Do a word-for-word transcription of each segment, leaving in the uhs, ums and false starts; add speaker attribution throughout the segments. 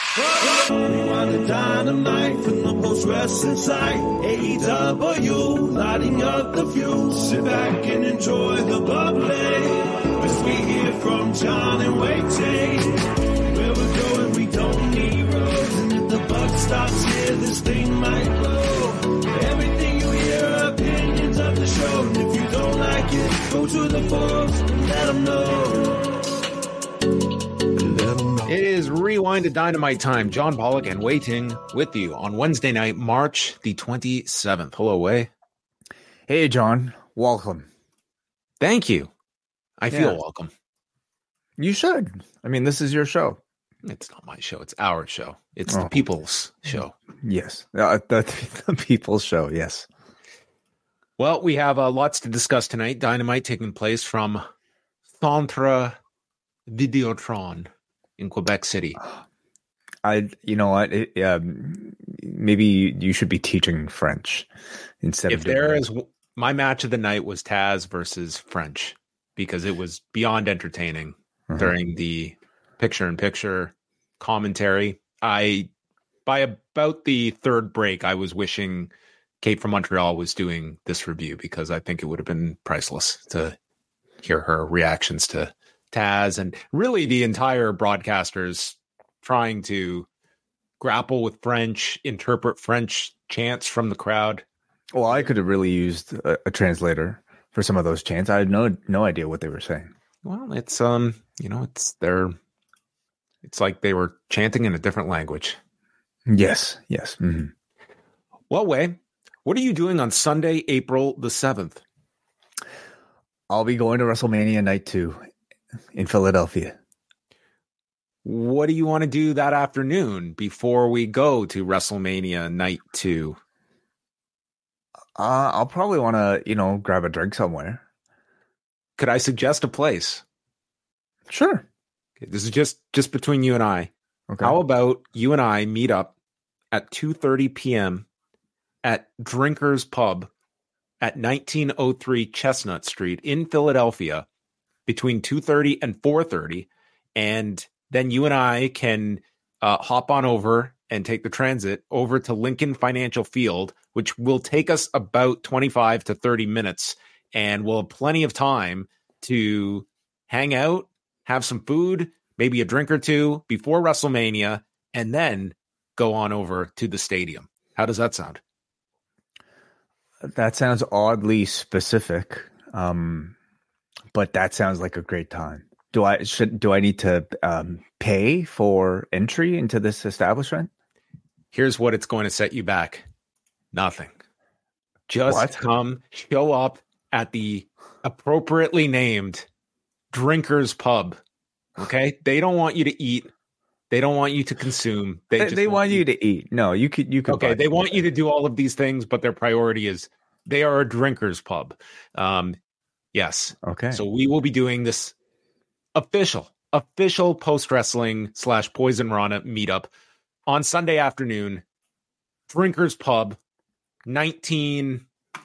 Speaker 1: Rewind the dynamite from the post-wrestling site. A E W, lighting up the fuse. Sit back and enjoy the bubbly. As we hear from John and Wai Ting. Where we're going, we don't need roads. And if the buck stops here, this thing might blow. Everything you hear are opinions of the show. And if you don't like it, go to the forums and let them know.
Speaker 2: It is Rewind to Dynamite time. John Pollock and Wai Ting with you on Wednesday night, March the twenty-seventh. Hello, Wai.
Speaker 3: Hey, John. Welcome.
Speaker 2: Thank you. I
Speaker 3: Yeah.
Speaker 2: feel welcome.
Speaker 3: You should. I mean, this is your show.
Speaker 2: It's not my show. It's our show. It's
Speaker 3: Oh.
Speaker 2: the people's show.
Speaker 3: Yes. Uh, the, the people's show. Yes.
Speaker 2: Well, we have uh, lots to discuss tonight. Dynamite taking place from Centre Videotron in Quebec City.
Speaker 3: I, you know what? It, um, maybe you should be teaching French instead
Speaker 2: If
Speaker 3: of doing
Speaker 2: there
Speaker 3: that.
Speaker 2: is, my match of the night was Taz versus French because it was beyond entertaining
Speaker 3: Mhm.
Speaker 2: during the picture-in-picture commentary. I, by about the third break, I was wishing Kate from Montreal was doing this review because I think it would have been priceless to hear her reactions to Taz and really the entire broadcasters trying to grapple with French, interpret French chants from the crowd.
Speaker 3: Well, I could have really used a, a translator for some of those chants. I had no no idea what they were saying.
Speaker 2: Well, it's um, you know, it's they're it's like they were chanting in a different language.
Speaker 3: Yes. Yes. hmm
Speaker 2: Well, Wai, what are you doing on Sunday, April the seventh?
Speaker 3: I'll be going to WrestleMania Night two in Philadelphia.
Speaker 2: What do you want to do that afternoon before we go to WrestleMania Night two?
Speaker 3: Uh, I'll probably want to, you know, grab a drink somewhere.
Speaker 2: Could I suggest a place?
Speaker 3: Sure.
Speaker 2: Okay, this is just just between you and I.
Speaker 3: Okay.
Speaker 2: How about you and I meet up at two thirty p.m. at Drinkers Pub at nineteen oh three Chestnut Street in Philadelphia between two thirty and four thirty, and then you and I can uh, hop on over and take the transit over to Lincoln Financial Field, which will take us about twenty-five to thirty minutes, and we'll have plenty of time to hang out, have some food, maybe a drink or two before WrestleMania, and then go on over to the stadium. How does that sound?
Speaker 3: That sounds oddly specific, um, but that sounds like a great time. Do I should do I need to um, pay for entry into this establishment?
Speaker 2: Here's what it's going to set you back. Nothing. Just
Speaker 3: What?
Speaker 2: come, show up at the appropriately named Drinkers Pub. Okay? They don't want you to eat. They don't want you to consume. They,
Speaker 3: They,
Speaker 2: just
Speaker 3: they want you to eat. No, you could you could.
Speaker 2: Okay,
Speaker 3: buy
Speaker 2: they
Speaker 3: food.
Speaker 2: want you to do all of these things, but their priority is they are a drinkers pub. Um, yes.
Speaker 3: Okay.
Speaker 2: So we will be doing this official, official post wrestling slash Poison Rana meetup on Sunday afternoon. Drinkers Pub, nineteen.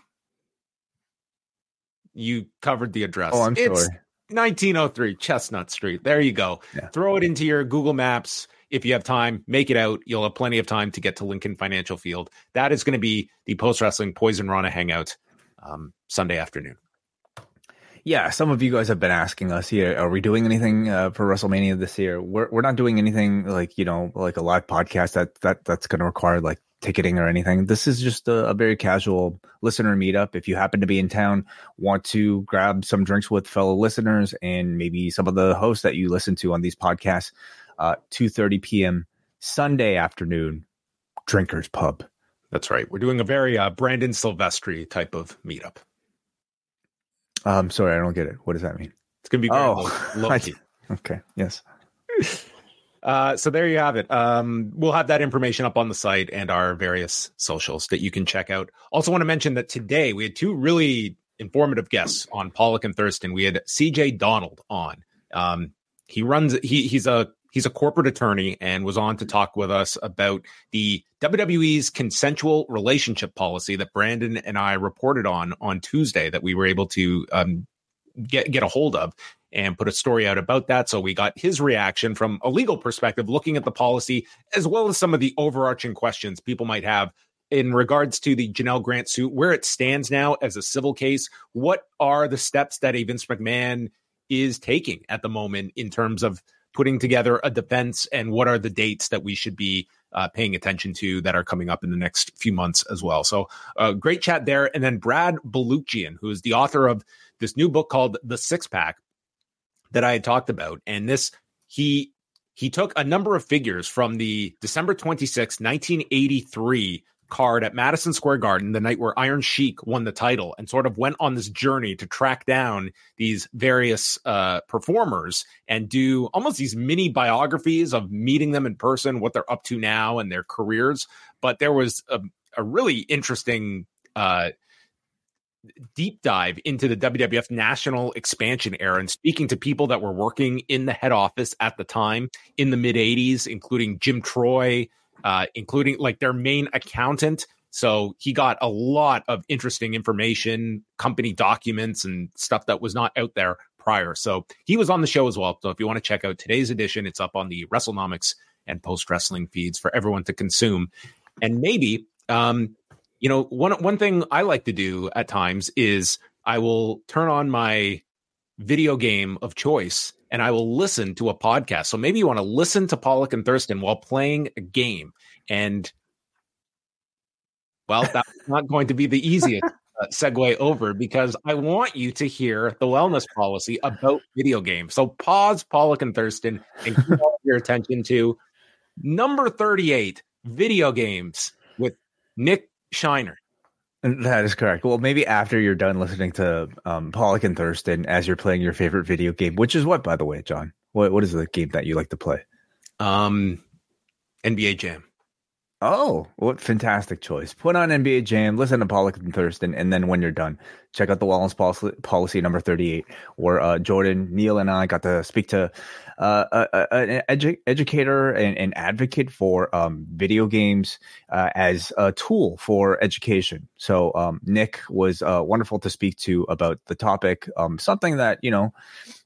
Speaker 2: You covered the address.
Speaker 3: Oh, I'm
Speaker 2: It's
Speaker 3: sorry.
Speaker 2: nineteen oh three Chestnut Street. There you go.
Speaker 3: Yeah.
Speaker 2: Throw it into your Google Maps. If you have time, make it out. You'll have plenty of time to get to Lincoln Financial Field. That is going to be the post-wrestling Poison Rana hangout um, Sunday afternoon.
Speaker 3: Yeah, some of you guys have been asking us here, are we doing anything uh, for WrestleMania this year? We're we're not doing anything like, you know, like a live podcast that, that that's going to require like ticketing or anything. This is just a, a very casual listener meetup. If you happen to be in town, want to grab some drinks with fellow listeners and maybe some of the hosts that you listen to on these podcasts, uh, two thirty p.m. Sunday afternoon, Drinkers Pub.
Speaker 2: That's right. We're doing a very uh, Brandon Silvestri type of meetup.
Speaker 3: Um, sorry, I don't get it. What does that mean?
Speaker 2: It's going to be very
Speaker 3: Oh,
Speaker 2: low, low key.
Speaker 3: Okay. Yes.
Speaker 2: Uh, so there you have it. Um, we'll have that information up on the site and our various socials that you can check out. Also want to mention that today we had two really informative guests on Pollock and Thurston. We had C J Donald on. Um, he runs, he, he's a, he's a corporate attorney and was on to talk with us about the W W E's consensual relationship policy that Brandon and I reported on on Tuesday that we were able to um, get get a hold of. and put a story out about that. So we got his reaction from a legal perspective, looking at the policy, as well as some of the overarching questions people might have in regards to the Janelle Grant suit, where it stands now as a civil case. What are the steps that a Vince McMahon is taking at the moment in terms of putting together a defense, and what are the dates that we should be uh, paying attention to that are coming up in the next few months as well. So uh, great chat there. And then Brad Baluchian, who is the author of this new book called The Six Pack that I had talked about. And this, he, he took a number of figures from the December twenty-sixth, nineteen eighty-three card at Madison Square Garden, the night where Iron Sheik won the title, and sort of went on this journey to track down these various uh, performers and do almost these mini biographies of meeting them in person, what they're up to now and their careers. But there was a, a really interesting uh, deep dive into the W W F national expansion era and speaking to people that were working in the head office at the time in the mid eighties, including Jim Troy, Uh, including like their main accountant. So he got a lot of interesting information, company documents and stuff that was not out there prior. So he was on the show as well. So if you want to check out today's edition, it's up on the WrestleNomics and Post Wrestling feeds for everyone to consume. And maybe, um, you know, one, one thing I like to do at times is I will turn on my video game of choice and I will listen to a podcast. So maybe you want to listen to Pollock and Thurston while playing a game. And, well, that's not going to be the easiest uh, segue over, because I want you to hear the wellness policy about video games. So pause Pollock and Thurston and give all your attention to number thirty-eight, video games with Nick Shiner.
Speaker 3: That is correct. Well, maybe after you're done listening to um, Pollock and Thurston as you're playing your favorite video game, which is what, by the way, John? What What is the game that you like to play?
Speaker 2: Um, N B A Jam.
Speaker 3: Oh, what fantastic choice. Put on N B A Jam, listen to Pollock and Thurston, and then when you're done, check out the wellness policy, policy number thirty-eight, where uh, Jordan, Neil, and I got to speak to uh, a, a, an edu- educator and an advocate for um, video games uh, as a tool for education. So um, Nick was uh, wonderful to speak to about the topic, um, something that, you know,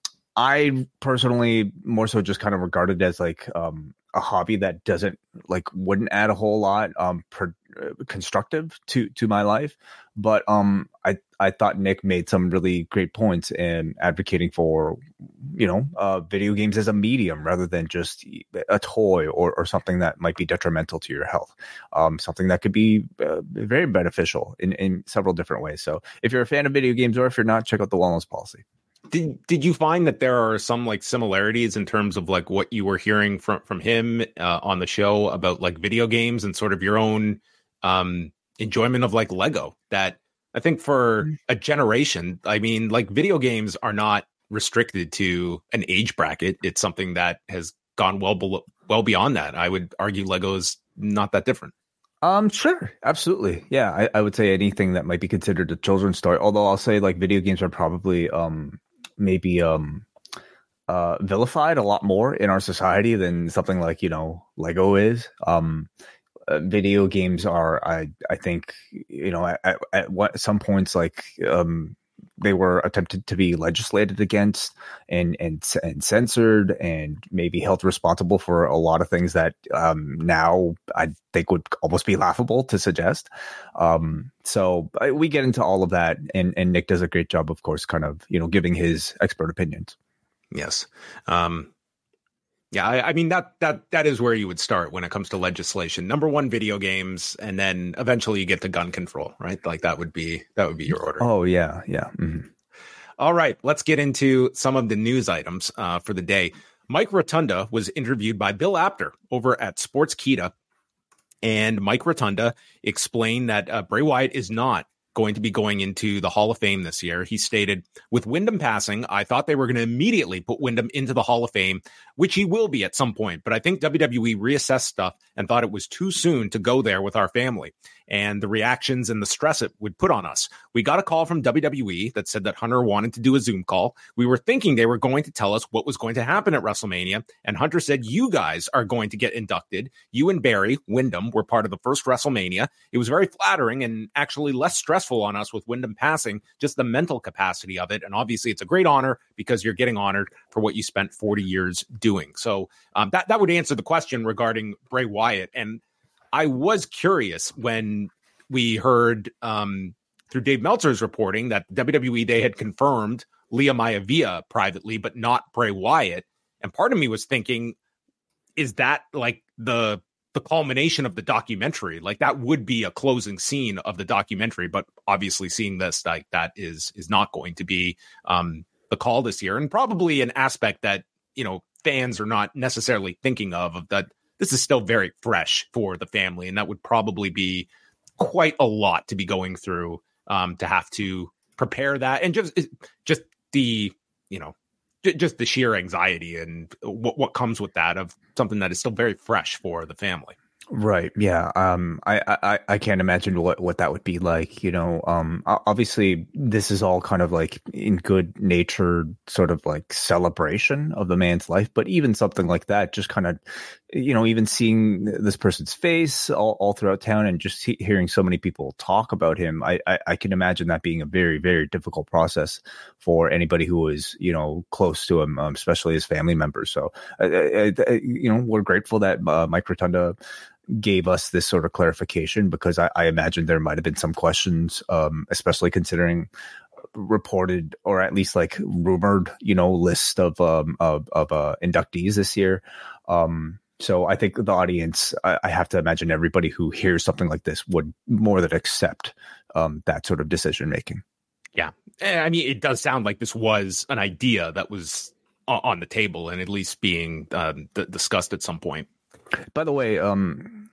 Speaker 3: I personally more so just kind of regarded as like um, a hobby that doesn't like wouldn't add a whole lot um per, uh, constructive to to my life, but um I I thought Nick made some really great points in advocating for, you know, uh, video games as a medium rather than just a toy or or something that might be detrimental to your health, um something that could be uh, very beneficial in in several different ways. So if you're a fan of video games, or if you're not, check out the wellness policy.
Speaker 2: Did did you find that there are some like similarities in terms of like what you were hearing from from him uh, on the show about like video games and sort of your own um, enjoyment of like Lego? That I think for a generation, I mean, like video games are not restricted to an age bracket. It's something that has gone well below, well beyond that. I would argue Lego is not that different.
Speaker 3: Um, sure. Absolutely. Yeah. I, I would say anything that might be considered a children's toy, although I'll say like video games are probably, um, maybe, um, uh, vilified a lot more in our society than something like, you know, Lego is. Um, uh, video games are, I, I think, you know, at, at what, some points, like, um, they were attempted to be legislated against and, and, and censored and maybe held responsible for a lot of things that um, now I think would almost be laughable to suggest. Um, so I, we get into all of that, and, and Nick does a great job, of course, kind of, you know, giving his expert opinions.
Speaker 2: Yes. Um, yeah, I, I mean, that that that is where you would start when it comes to legislation. Number one, video games, and then eventually you get to gun control, right? Like that would be that would be your order.
Speaker 3: Oh, yeah. Yeah. Mm-hmm.
Speaker 2: All right, let's get into some of the news items uh, for the day. Mike Rotunda was interviewed by Bill Apter over at Sportskeeda, and Mike Rotunda explained that uh, Bray Wyatt is not going to be going into the Hall of Fame this year. He stated, with Wyndham passing, I thought they were going to immediately put Wyndham into the Hall of Fame, which he will be at some point. But I think W W E reassessed stuff and thought it was too soon to go there with our family and the reactions and the stress it would put on us. We got a call from W W E that said that Hunter wanted to do a Zoom call. We were thinking they were going to tell us what was going to happen at WrestleMania. And Hunter said, you guys are going to get inducted. You and Barry Wyndham were part of the first WrestleMania. It was very flattering and actually less stressful stressful on us with Wyndham passing, just the mental capacity of it. And obviously it's a great honor because you're getting honored for what you spent forty years doing. So um, that, that would answer the question regarding Bray Wyatt. And I was curious when we heard um, through Dave Meltzer's reporting that W W E, they had confirmed Lia Maivia privately, but not Bray Wyatt. And part of me was thinking, is that like the the culmination of the documentary? Like that would be a closing scene of the documentary, but obviously seeing this, like that is is not going to be um, the call this year, and probably an aspect that, you know, fans are not necessarily thinking of, of that this is still very fresh for the family, and that would probably be quite a lot to be going through um, to have to prepare that, and just just the, you know, just the sheer anxiety and what, what comes with that of something that is still very fresh for the family.
Speaker 3: Right. Yeah. Um, I, I, I can't imagine what, what that would be like, you know. Um, obviously this is all kind of like in good natured sort of like celebration of the man's life, but even something like that, just kind of, you know, even seeing this person's face all, all throughout town and just he- hearing so many people talk about him, I, I, I can imagine that being a very, very difficult process for anybody who is, you know, close to him, um, especially his family members. So, uh, uh, you know, we're grateful that uh, Mike Rotunda gave us this sort of clarification, because I, I imagine there might have been some questions, um, especially considering reported or at least like rumored, you know, list of um, of, of uh, inductees this year. Um, so I think the audience, I, I have to imagine everybody who hears something like this would more than accept um, that sort of decision making.
Speaker 2: Yeah, I mean, it does sound like this was an idea that was on the table and at least being um, d- discussed at some point.
Speaker 3: By the way, um,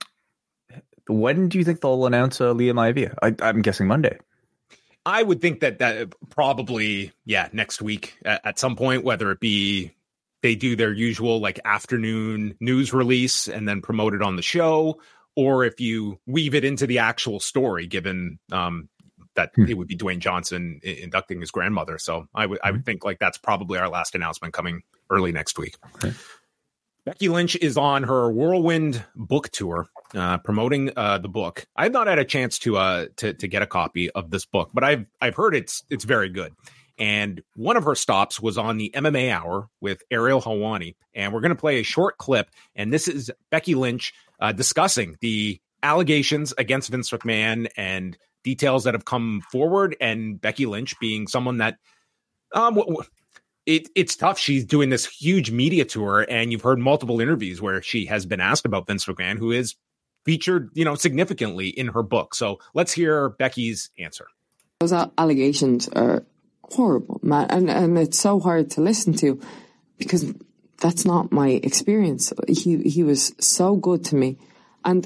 Speaker 3: when do you think they'll announce uh, Lia Maivia? I, I'm guessing Monday.
Speaker 2: I would think that that probably, yeah, next week at, at some point, whether it be they do their usual like afternoon news release and then promote it on the show, or if you weave it into the actual story, given um, that hmm. it would be Dwayne Johnson I- inducting his grandmother. So I would I would think like that's probably our last announcement coming early next week. Okay. Becky Lynch is on her Whirlwind book tour, uh, promoting uh, the book. I've not had a chance to uh to to get a copy of this book, but I've I've heard it's it's very good. And one of her stops was on the M M A Hour with Ariel Helwani, and we're going to play a short clip. And this is Becky Lynch uh, discussing the allegations against Vince McMahon and details that have come forward, and Becky Lynch being someone that um. W- w- It, it's tough. She's doing this huge media tour, and you've heard multiple interviews where she has been asked about Vince McMahon, who is featured, you know, significantly in her book. So let's hear Becky's answer.
Speaker 4: Those allegations are horrible, man, and and it's so hard to listen to because that's not my experience. He he was so good to me, and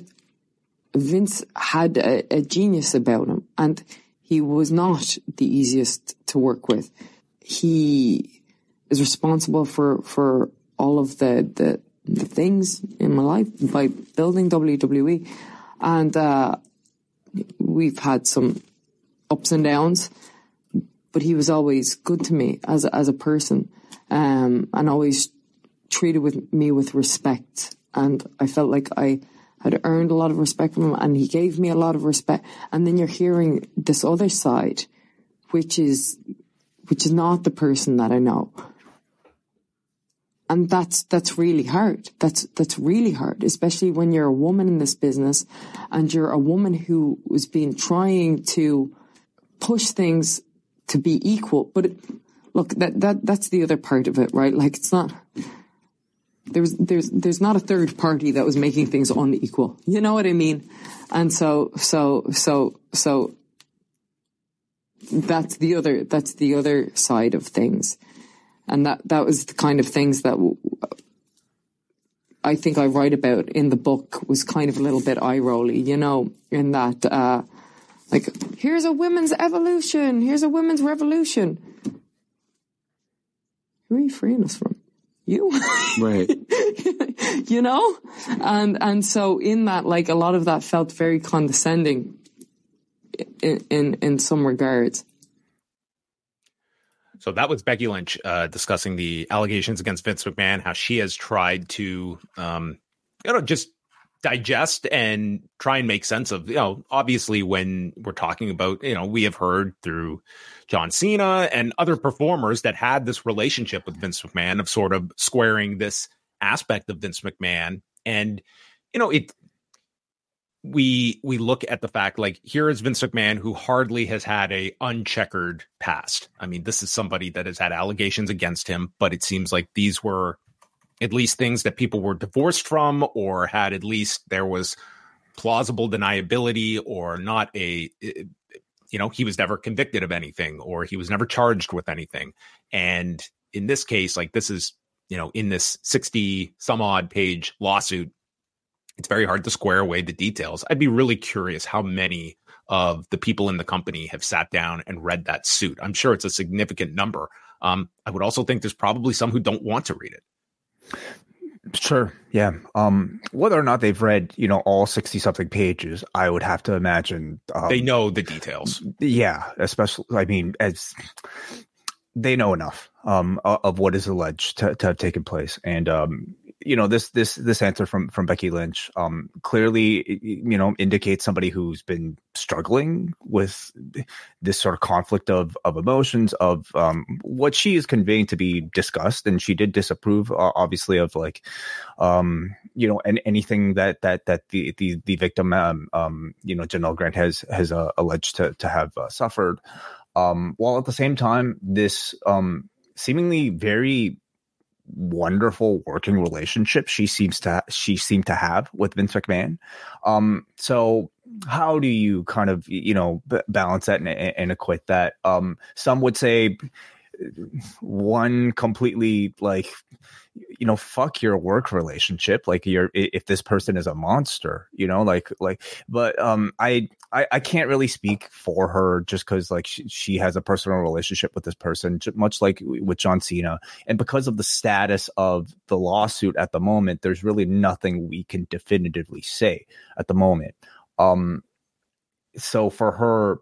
Speaker 4: Vince had a, a genius about him, and he was not the easiest to work with. He is responsible for, for all of the, the the things in my life by building W W E. And uh, we've had some ups and downs, but he was always good to me as a, as a person, um, and always treated with me with respect. And I felt like I had earned a lot of respect from him, and he gave me a lot of respect. And then you're hearing this other side, which is which is not the person that I know. And that's that's really hard. That's that's really hard, especially when you're a woman in this business and you're a woman who was been trying to push things to be equal. But it, look, that that that's the other part of it, right? Like, it's not there's there's there's not a third party that was making things unequal. You know what I mean? And so so so so that's the other that's the other side of things. And that, that was the kind of things that w- I think I write about in the book, was kind of a little bit eye-rolly, you know, in that, uh, like, here's a women's evolution, here's a women's revolution. Who are you freeing us from? You?
Speaker 2: Right.
Speaker 4: You know? And, and so in that, like, a lot of that felt very condescending in, in, in some regards.
Speaker 2: So that was Becky Lynch uh, discussing the allegations against Vince McMahon, how she has tried to, um, you know, just digest and try and make sense of, you know, obviously when we're talking about, you know, we have heard through John Cena and other performers that had this relationship with Vince McMahon of sort of squaring this aspect of Vince McMahon. And, you know, it, we, we look at the fact, like, here is Vince McMahon, who hardly has had a uncheckered past. I mean, this is somebody that has had allegations against him, but it seems like these were at least things that people were divorced from, or had at least there was plausible deniability, or not a, you know, he was never convicted of anything, or he was never charged with anything. And in this case, like, this is, you know, in this sixty some odd page lawsuit, it's very hard to square away the details. I'd be really curious how many of the people in the company have sat down and read that suit. I'm sure it's a significant number. Um, I would also think there's probably some who don't want to read it.
Speaker 3: Sure. Yeah. Um, whether or not they've read, you know, all sixty something pages, I would have to imagine um,
Speaker 2: they know the details.
Speaker 3: Yeah. Especially, I mean, as they know enough um, of what is alleged to, to have taken place. And, um, you know, this, this, this answer from, from Becky Lynch um, clearly, you know, indicates somebody who's been struggling with this sort of conflict of, of emotions, of um, what she is conveying to be disgust. And she did disapprove, uh, obviously, of like, um, you know, and anything that, that, that the, the, the victim, um, um, you know, Janelle Grant has, has uh, alleged to, to have uh, suffered. Um, while at the same time, this um, seemingly very wonderful working relationship she seems to she seemed to have with Vince McMahon. Um, so how do you kind of, you know, b- balance that and, and equate that? Um, some would say one completely, like, you know, fuck your work relationship. Like, you're, if this person is a monster, you know, like, like, but, um, I, I, I can't really speak for her just cause like she, she has a personal relationship with this person, much like with John Cena. And because of the status of the lawsuit at the moment, there's really nothing we can definitively say at the moment. Um, so for her,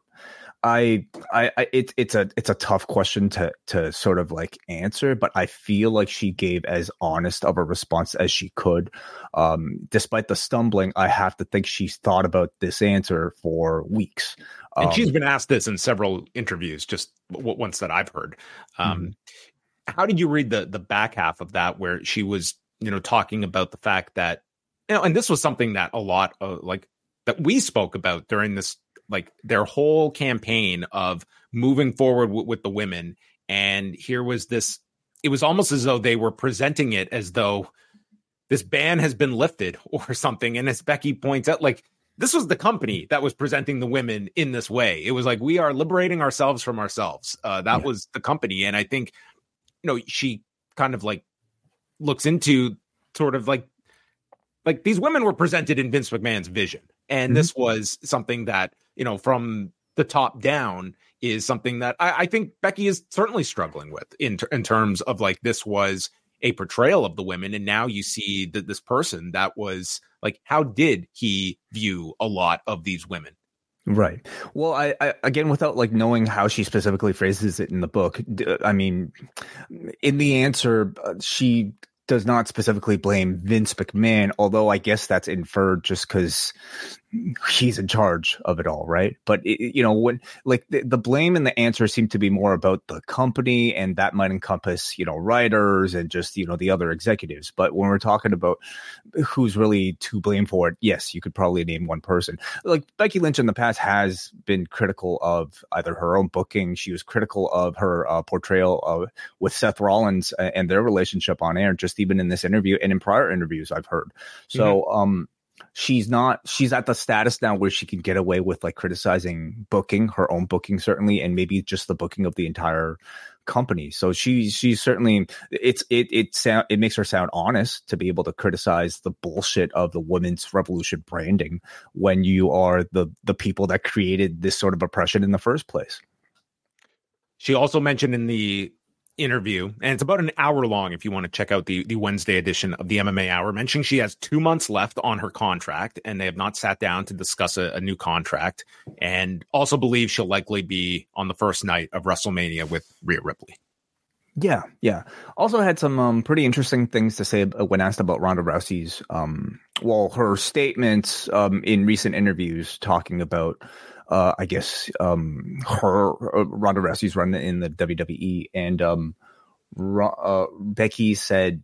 Speaker 3: I, I, I, it's, it's a, it's a tough question to, to sort of like answer, but I feel like she gave as honest of a response as she could. Um, despite the stumbling, I have to think she's thought about this answer for weeks. Um,
Speaker 2: and she's been asked this in several interviews, just w- once that I've heard. Um, mm-hmm. How did you read the, the back half of that, where she was, you know, talking about the fact that, you know, and this was something that a lot of like that we spoke about during this, like their whole campaign of moving forward w- with the women. And here was this, it was almost as though they were presenting it as though this ban has been lifted or something. And as Becky points out, like, this was the company that was presenting the women in this way. It was like, we are liberating ourselves from ourselves. Uh, that yeah. was the company. And I think, you know, she kind of like looks into sort of like, like these women were presented in Vince McMahon's vision. And mm-hmm. this was something that, you know, from the top down is something that I, I think Becky is certainly struggling with in, ter- in terms of like, this was a portrayal of the women. And now you see that this person that was like, how did he view a lot of these women?
Speaker 3: Right. Well, I, I again, without like knowing how she specifically phrases it in the book, I mean, in the answer, uh, she does not specifically blame Vince McMahon, although I guess that's inferred just because he's in charge of it all, right? But it, you know, when like the, the blame and the answer seem to be more about the company, and that might encompass, you know, writers and just, you know, the other executives. But when we're talking about who's really to blame for it, yes, you could probably name one person. Like Becky Lynch in the past has been critical of either her own booking. She was critical of her uh, portrayal of with Seth Rollins and their relationship on air, just even in this interview and in prior interviews I've heard. So, mm-hmm. um, She's not, she's at the status now where she can get away with like criticizing booking, her own booking, certainly, and maybe just the booking of the entire company. So she, she's certainly, it's, it, it sound, it makes her sound honest to be able to criticize the bullshit of the women's revolution branding when you are the, the people that created this sort of oppression in the first place.
Speaker 2: She also mentioned in the interview, and it's about an hour long if you want to check out the the Wednesday edition of the M M A Hour, mentioning she has two months left on her contract and they have not sat down to discuss a, a new contract, and also believes she'll likely be on the first night of WrestleMania with Rhea Ripley.
Speaker 3: Yeah, yeah. Also had some um, pretty interesting things to say when asked about Ronda Rousey's um, well, her statements um, in recent interviews talking about, uh, I guess, um, her uh, Ronda Rousey's run in the W W E, and um, uh, Becky said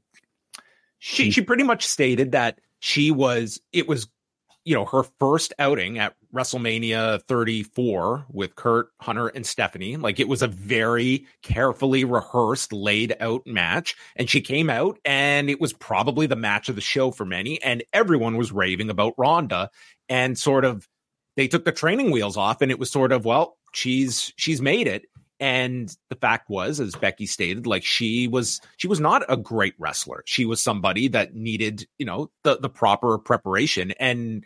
Speaker 2: she she pretty much stated that she was it was you know her first outing at WrestleMania thirty-four with Kurt, Hunter, and Stephanie. Like, it was a very carefully rehearsed, laid out match, and she came out and it was probably the match of the show for many, and everyone was raving about Ronda, and sort of they took the training wheels off, and it was sort of, well, she's she's made it. And the fact was, as Becky stated, like she was she was not a great wrestler. She was somebody that needed, you know, the the proper preparation, and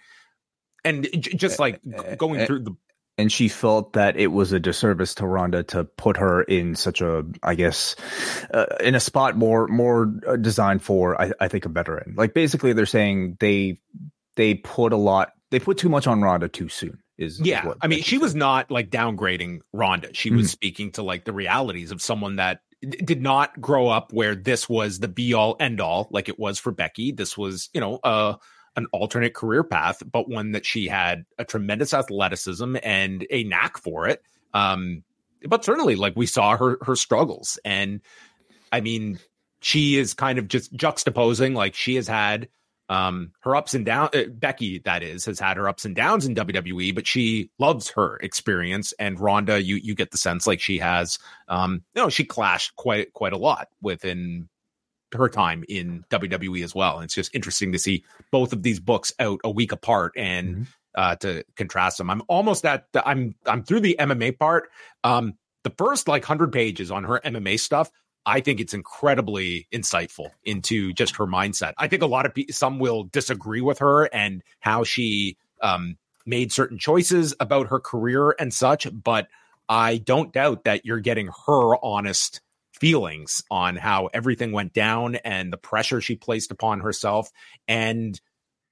Speaker 2: and j- just like going through the.
Speaker 3: And she felt that it was a disservice to Ronda to put her in such a, I guess, uh, in a spot more more designed for, I, I think, a veteran. Like, basically, they're saying they they put a lot, they put too much on Ronda too soon. Is,
Speaker 2: yeah,
Speaker 3: is what
Speaker 2: I mean, she said. was not like downgrading Ronda. She mm-hmm. was speaking to like the realities of someone that d- did not grow up where this was the be all end all like it was for Becky. This was, you know, uh, an alternate career path, but one that she had a tremendous athleticism and a knack for it. Um, but certainly, like, we saw her her struggles, and I mean, she is kind of just juxtaposing. Like, she has had. Um, her ups and downs, uh, Becky, that is, has had her ups and downs in W W E, but she loves her experience. And Ronda, you you get the sense like she has, um, you know, she clashed quite quite a lot within her time in W W E as well. And it's just interesting to see both of these books out a week apart and mm-hmm. uh, to contrast them. I'm almost at the, I'm I'm through the M M A part. Um, the first like one hundred pages on her M M A stuff, I think it's incredibly insightful into just her mindset. I think a lot of people, some will disagree with her and how she um, made certain choices about her career and such, but I don't doubt that you're getting her honest feelings on how everything went down and the pressure she placed upon herself. And,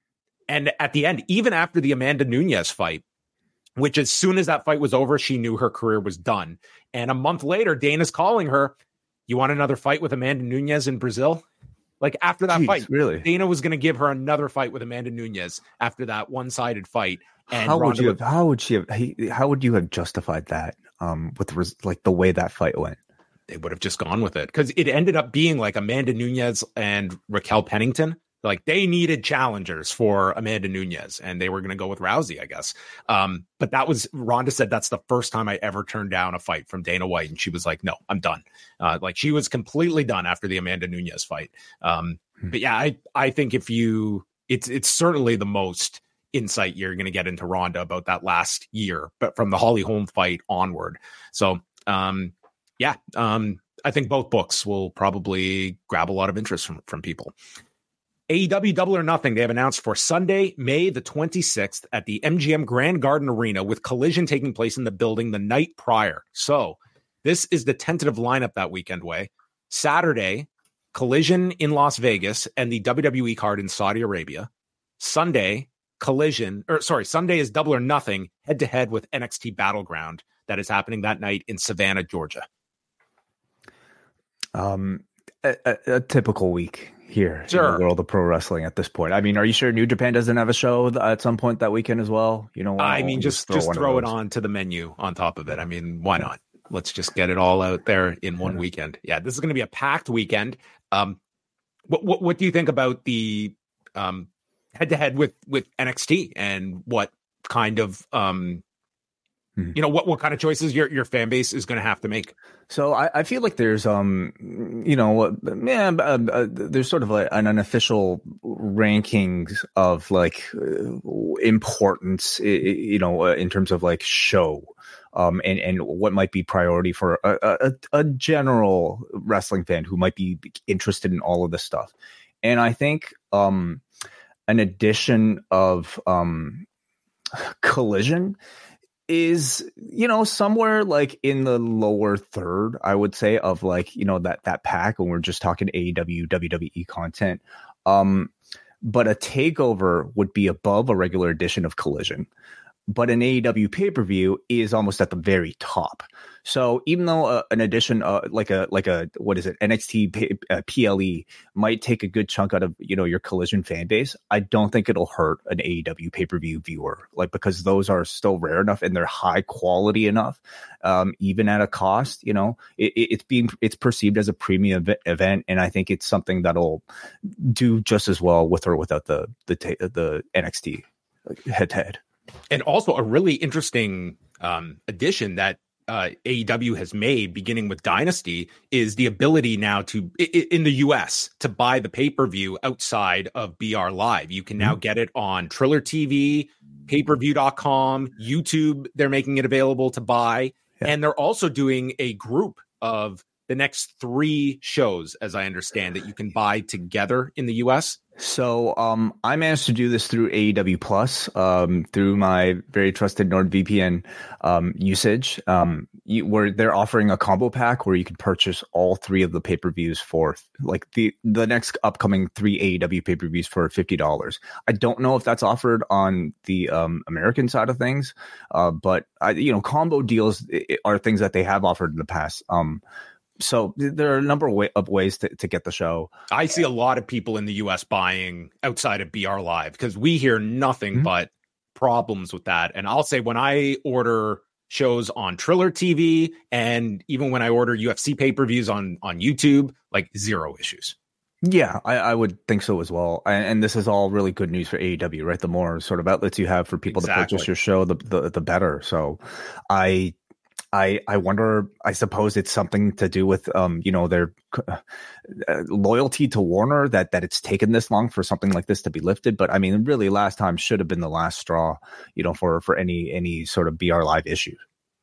Speaker 2: and at the end, even after the Amanda Nunes fight, which as soon as that fight was over, she knew her career was done. And a month later, Dana's calling her, you want another fight with Amanda Nunes in Brazil? Like, after that Jeez, fight,
Speaker 3: really?
Speaker 2: Dana was going to give her another fight with Amanda Nunes after that one-sided fight. And
Speaker 3: how would
Speaker 2: Ronda
Speaker 3: you have? How would she have? How would you have justified that? Um, with res, like the way that fight went,
Speaker 2: they would have just gone with it because it ended up being like Amanda Nunes and Raquel Pennington. Like, they needed challengers for Amanda Nunes, and they were going to go with Rousey, I guess. Um, but that was, Ronda said, that's the first time I ever turned down a fight from Dana White. And she was like, no, I'm done. Uh, like, she was completely done after the Amanda Nunes fight. Um, hmm. But yeah, I, I think if you, it's, it's certainly the most insight you're going to get into Ronda about that last year, but from the Holly Holm fight onward. So, um, yeah, um, I think both books will probably grab a lot of interest from, from people. A E W Double or Nothing, they have announced for Sunday, May the twenty-sixth at the M G M Grand Garden Arena, with Collision taking place in the building the night prior. So this is the tentative lineup that weekend way. Saturday, Collision in Las Vegas and the W W E card in Saudi Arabia. Sunday, Collision, or sorry, Sunday is Double or Nothing head to head with N X T Battleground. That is happening that night in Savannah, Georgia.
Speaker 3: Um, a, a, a typical week here
Speaker 2: sure.
Speaker 3: in the world of pro wrestling at this point. I mean, are you sure New Japan doesn't have a show at some point that weekend as well? You know,
Speaker 2: I mean, just just throw, just throw it on to the menu on top of it. I mean, why not? Let's just get it all out there in one yeah. weekend. Yeah, this is going to be a packed weekend. Um, what what what do you think about the um head to head with with N X T, and what kind of um you know, what, what kind of choices your, your fan base is going to have to make?
Speaker 3: So I, I feel like there's, um, you know, uh, yeah, uh, uh, there's sort of like an unofficial rankings of like uh, importance, you know, uh, in terms of like show, um, and, and what might be priority for a, a, a general wrestling fan who might be interested in all of this stuff. And I think, um, an addition of, um, Collision is, you know, somewhere like in the lower third, I would say, of like, you know, that that pack when we're just talking A E W, W W E content. Um, but a takeover would be above a regular edition of Collision. but an A E W pay-per-view is almost at the very top. So even though uh, an edition, uh, like a like a what is it, N X T P- uh, P L E might take a good chunk out of, you know, your Collision fan base, I don't think it'll hurt an A E W pay-per-view viewer, like, because those are still rare enough and they're high quality enough, um, even at a cost. You know, it, it, it's being it's perceived as a premium ev- event, and I think it's something that'll do just as well with or without the the ta- the N X T head to head.
Speaker 2: And also a really interesting um, addition that uh, A E W has made, beginning with Dynasty, is the ability now to, I- in the U S, to buy the pay-per-view outside of B R Live. You can now
Speaker 3: Mm-hmm.
Speaker 2: get it on Triller T V, pay per view dot com, YouTube. They're making it available to buy.
Speaker 3: Yeah.
Speaker 2: And they're also doing a group of the next three shows, as I understand it, you can buy together in the U S.
Speaker 3: So um, I managed to do this through A E W Plus, um, through my very trusted NordVPN um, usage, um, you, where they're offering a combo pack where you can purchase all three of the pay-per-views for like the the next upcoming three A E W pay-per-views for fifty dollars. I don't know if that's offered on the um, American side of things, uh, but I, you know, combo deals are things that they have offered in the past. Um, So there are a number of, way, of ways to, to get the show.
Speaker 2: I see a lot of people in the U S buying outside of B R Live because we hear nothing
Speaker 3: Mm-hmm.
Speaker 2: but problems with that. And I'll say when I order shows on Triller T V and even when I order U F C pay-per-views on, on YouTube, like zero issues.
Speaker 3: Yeah, I, I would think so as well. And, and this is all really good news for A E W, right? The more sort of outlets you have for people
Speaker 2: Exactly.
Speaker 3: to purchase your show, the, the the better. So I I I wonder, I suppose it's something to do with, um, you know, their uh, loyalty to Warner that, that it's taken this long for something like this to be lifted. But I mean, really last time should have been the last straw, you know, for, for any, any sort of B R Live issue.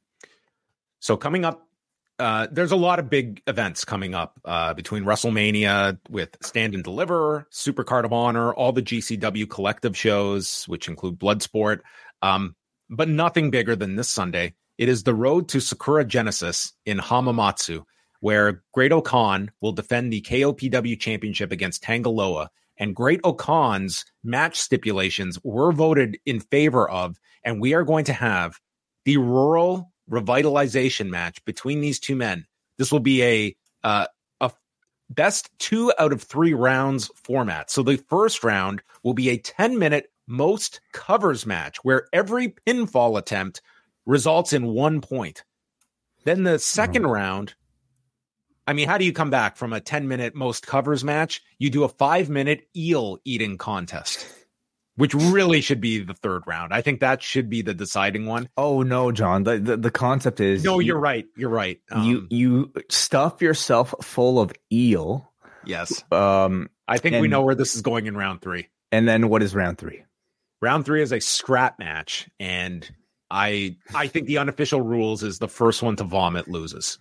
Speaker 2: So coming up, uh, there's a lot of big events coming up uh, between WrestleMania with Stand and Deliver, Supercard of Honor, all the G C W collective shows, which include Bloodsport, um, but nothing bigger than this Sunday. It is the Road to Sakura Genesis in Hamamatsu, where Great Okan will defend the K O P W Championship against Tangaloa. And Great Okan's match stipulations were voted in favor of, and we are going to have the rural revitalization match between these two men. This will be a uh, a best two out of three rounds format. So the first round will be a ten-minute most covers match, where every pinfall attempt results in one point. Then the second
Speaker 3: Oh.
Speaker 2: round, I mean, how do you come back from a ten-minute most covers match? You do a five-minute eel eating contest, which really should be the third round. I think that should be the deciding one.
Speaker 3: Oh no, John. The the, the concept is
Speaker 2: No,
Speaker 3: you,
Speaker 2: you're right. You're right. Um,
Speaker 3: you you stuff yourself full of eel.
Speaker 2: yes.
Speaker 3: Um,
Speaker 2: I think we
Speaker 3: and-
Speaker 2: know where this is going in round three.
Speaker 3: and then what is round three?
Speaker 2: Round three is a scrap match, and I I think the unofficial rules is the first one to vomit loses.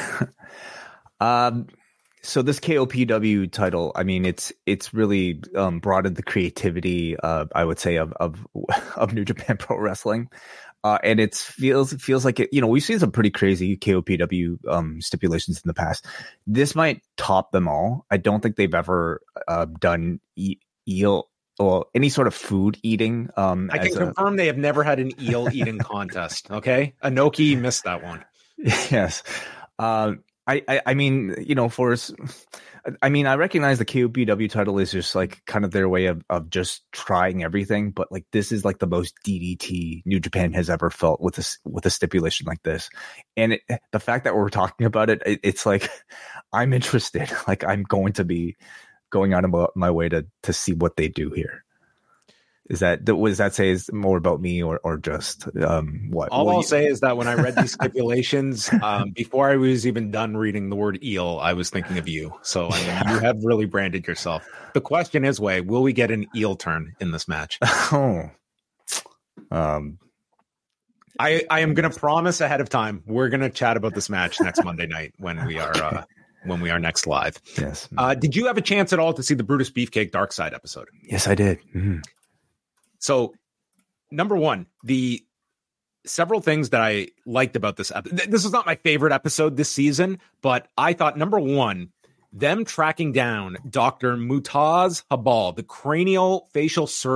Speaker 3: Um, so this K O P W title, I mean, it's it's really um, broadened the creativity, uh, I would say, of of of New Japan Pro Wrestling, uh, and it feels it feels like it. You know, we've seen some pretty crazy K O P W um, stipulations in the past. This might top them all. I don't think they've ever uh, done e- eel or any sort of food eating. Um,
Speaker 2: I can
Speaker 3: as a-
Speaker 2: confirm they have never had an eel eating contest. Okay, Inoki missed that one.
Speaker 3: Yes. Uh, I, I, I mean, you know, for us, I mean, I recognize the K O P W title is just like kind of their way of, of just trying everything. But like, this is like the most D D T New Japan has ever felt with this, with a stipulation like this. And it, the fact that we're talking about it, it, it's like, I'm interested. Like, I'm going to be going out of my way to, to see what they do here. Is that, what does that say is more about me or, or just um, what?
Speaker 2: All
Speaker 3: Well,
Speaker 2: I'll
Speaker 3: you-
Speaker 2: say is that when I read these stipulations, um, before I was even done reading the word eel, I was thinking of you. So I mean, you have really branded yourself. The question is, Way, will we get an eel turn in this match?
Speaker 3: Oh. Um,
Speaker 2: I, I am going to promise ahead of time we're going to chat about this match next Monday night when we are uh, when we are next live.
Speaker 3: yes.
Speaker 2: Uh, did you have a chance at all to see the Brutus Beefcake Dark Side episode?
Speaker 3: Yes, I did. Mhm.
Speaker 2: So, number one, the several things that I liked about this episode. This is not my favorite episode this season, but I thought number one, them tracking down Doctor Mutaz Habal, the cranial facial surgeon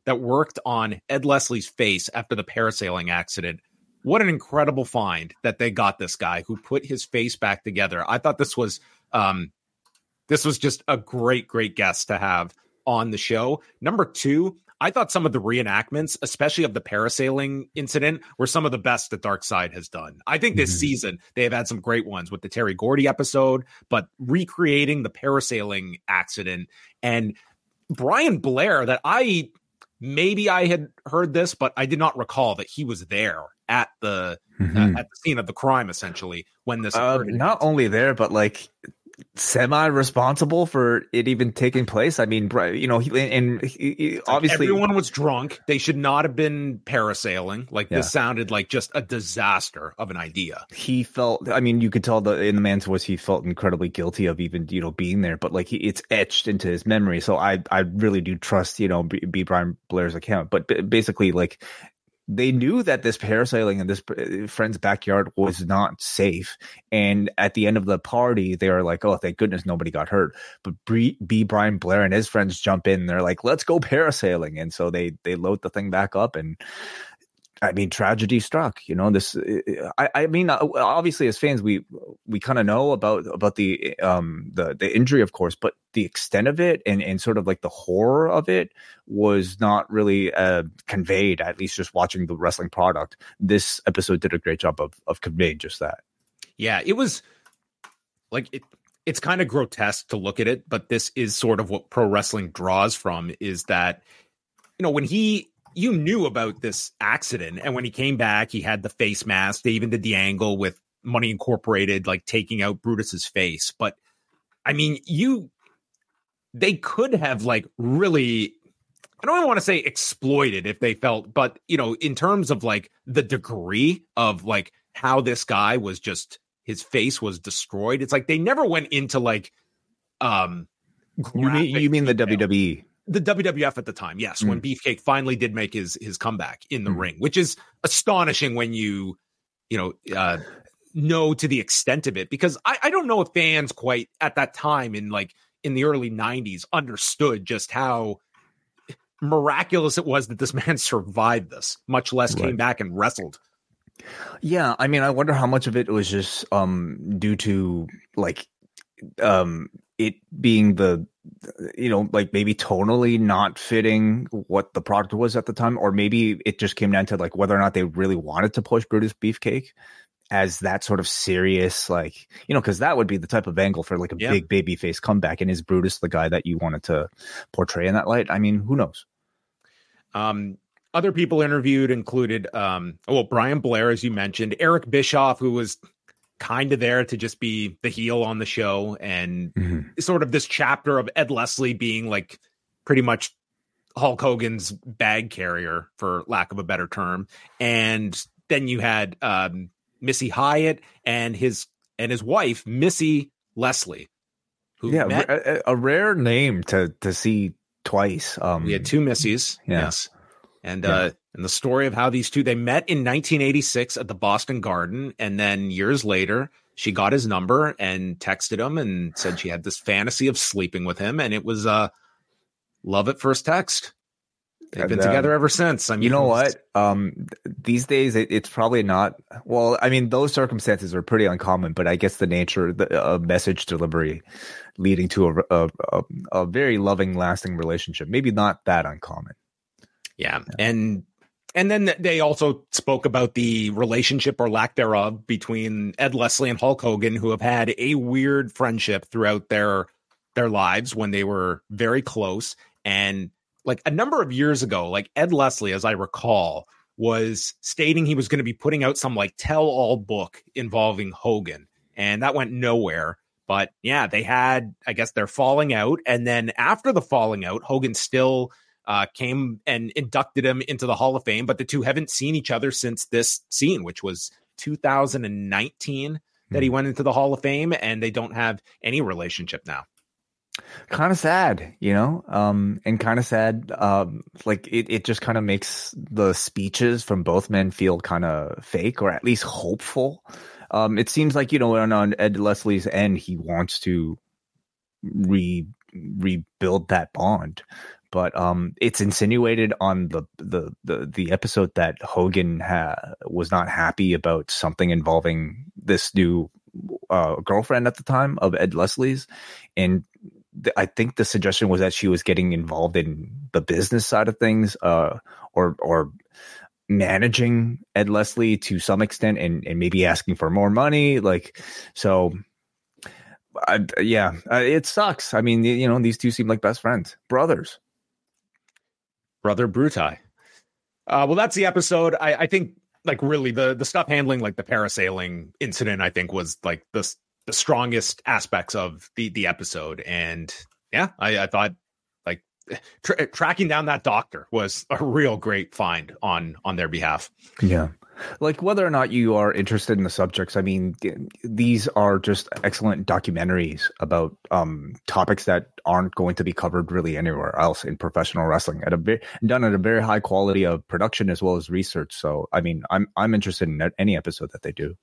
Speaker 2: that worked on Ed Leslie's face after the parasailing accident. What an incredible find that they got this guy who put his face back together. I thought this was um, this was just a great, great guest to have on the show. Number two, I thought some of the reenactments, especially of the parasailing incident, were some of the best that Dark Side has done. I think this mm-hmm. season they have had some great ones with the Terry Gordy episode, but recreating the parasailing accident and Brian Blair, that I maybe I had heard this, but I did not recall that he was there at the mm-hmm. uh, at the scene of the crime, essentially, when this
Speaker 3: uh,
Speaker 2: occurred.
Speaker 3: Not only there, but like semi-responsible for it even taking place. I mean, you know, he, and he, he, obviously
Speaker 2: like everyone was drunk. They should not have been parasailing. Like yeah. this sounded like just a disaster of an idea.
Speaker 3: He felt, I mean, you could tell the in the man's voice, he felt incredibly guilty of even, you know, being there, but like he, it's etched into his memory. So I, I really do trust, you know, B, B. Brian Blair's account, but b- basically like, they knew that this parasailing in this friend's backyard was not safe. And at the end of the party, they were like, oh, thank goodness nobody got hurt. But B. B. Brian Blair and his friends jump in. And they're like, let's go parasailing. And so they they load the thing back up. And I mean, tragedy struck, you know, this, I, I mean, obviously as fans, we, we kind of know about, about the, um, the, the injury, of course, but the extent of it and, and sort of like the horror of it was not really, uh, conveyed, at least just watching the wrestling product. This episode did a great job of, of conveying just that.
Speaker 2: Yeah, it was like, it, it's kind of grotesque to look at it, but this is sort of what pro wrestling draws from, is that, you know, when he, you knew about this accident, and when he came back, he had the face mask. They even did the angle with Money Incorporated, like taking out Brutus's face. But I mean, you, they could have like really, I don't even want to say exploited if they felt, but you know, in terms of like the degree of like how this guy was just, his face was destroyed. It's like they never went into like, um,
Speaker 3: you mean, you mean the W W E?
Speaker 2: The W W F at the time, yes, mm. when Beefcake finally did make his his comeback in the mm. ring, which is astonishing when you, you know, uh, know to the extent of it, because I, I don't know if fans quite at that time in like in the early nineties understood just how miraculous it was that this man survived this, much less right. came back and wrestled.
Speaker 3: Yeah, I mean, I wonder how much of it was just um, due to like um, it being the, you know, like maybe tonally not fitting what the product was at the time, or maybe it just came down to like whether or not they really wanted to push Brutus Beefcake as that sort of serious, like, you know, because that would be the type of angle for like a yeah. big baby face comeback. And is Brutus the guy that you wanted to portray in that light? I mean, who knows?
Speaker 2: Um, other people interviewed included, um, well, Brian Blair, as you mentioned, Eric Bischoff, who was kind of there to just be the heel on the show, and mm-hmm. sort of this chapter of Ed Leslie being like pretty much Hulk Hogan's bag carrier, for lack of a better term. And then you had um, Missy Hyatt and his and his wife, Missy Leslie, who
Speaker 3: yeah,
Speaker 2: met,
Speaker 3: a, a rare name to to see twice. Um,
Speaker 2: we had two Missies, yeah. yes, and yeah. uh, and the story of how these two, they met in nineteen eighty-six at the Boston Garden, and then years later she got his number and texted him and said she had this fantasy of sleeping with him, and it was uh, love at first text. They've been and, together uh, ever since. I mean,
Speaker 3: you know what? Um, these days, it, it's probably not. Well, I mean, those circumstances are pretty uncommon, but I guess the nature of the, message delivery leading to a, a, a, a very loving, lasting relationship, maybe not that uncommon.
Speaker 2: Yeah. yeah. And and then they also spoke about the relationship or lack thereof between Ed Leslie and Hulk Hogan, who have had a weird friendship throughout their their lives when they were very close. And like a number of years ago, like Ed Leslie, as I recall, was stating he was going to be putting out some like tell-all book involving Hogan, and that went nowhere. But yeah, they had, I guess, their falling out, and then after the falling out, Hogan still uh, came and inducted him into the Hall of Fame, but the two haven't seen each other since this scene, which was two thousand nineteen mm-hmm. that he went into the Hall of Fame, and they don't have any relationship now.
Speaker 3: Kind of sad, you know, um, and kind of sad. Um, like it, it just kind of makes the speeches from both men feel kind of fake, or at least hopeful. Um, it seems like, you know, on, on Ed Leslie's end, he wants to re rebuild that bond, but um, it's insinuated on the the the, the episode that Hogan ha- was not happy about something involving this new uh, girlfriend at the time of Ed Leslie's, and th- I think the suggestion was that she was getting involved in the business side of things, uh, or or managing Ed Leslie to some extent, and, and maybe asking for more money, like so. I, yeah, uh, it sucks. I mean, you know, these two seem like best friends, brothers.
Speaker 2: Brother Brutai. Uh, well, that's the episode. I, I think, like, really, the the stuff handling, like, the parasailing incident, I think, was, like, the, the strongest aspects of the, the episode. And, yeah, I, I thought, like, tra- tracking down that doctor was a real great find on on their behalf.
Speaker 3: Yeah. Like, whether or not you are interested in the subjects, I mean, these are just excellent documentaries about um, topics that aren't going to be covered really anywhere else in professional wrestling, at a very, done at a very high quality of production as well as research. So, I mean, I'm I'm interested in any episode that they do.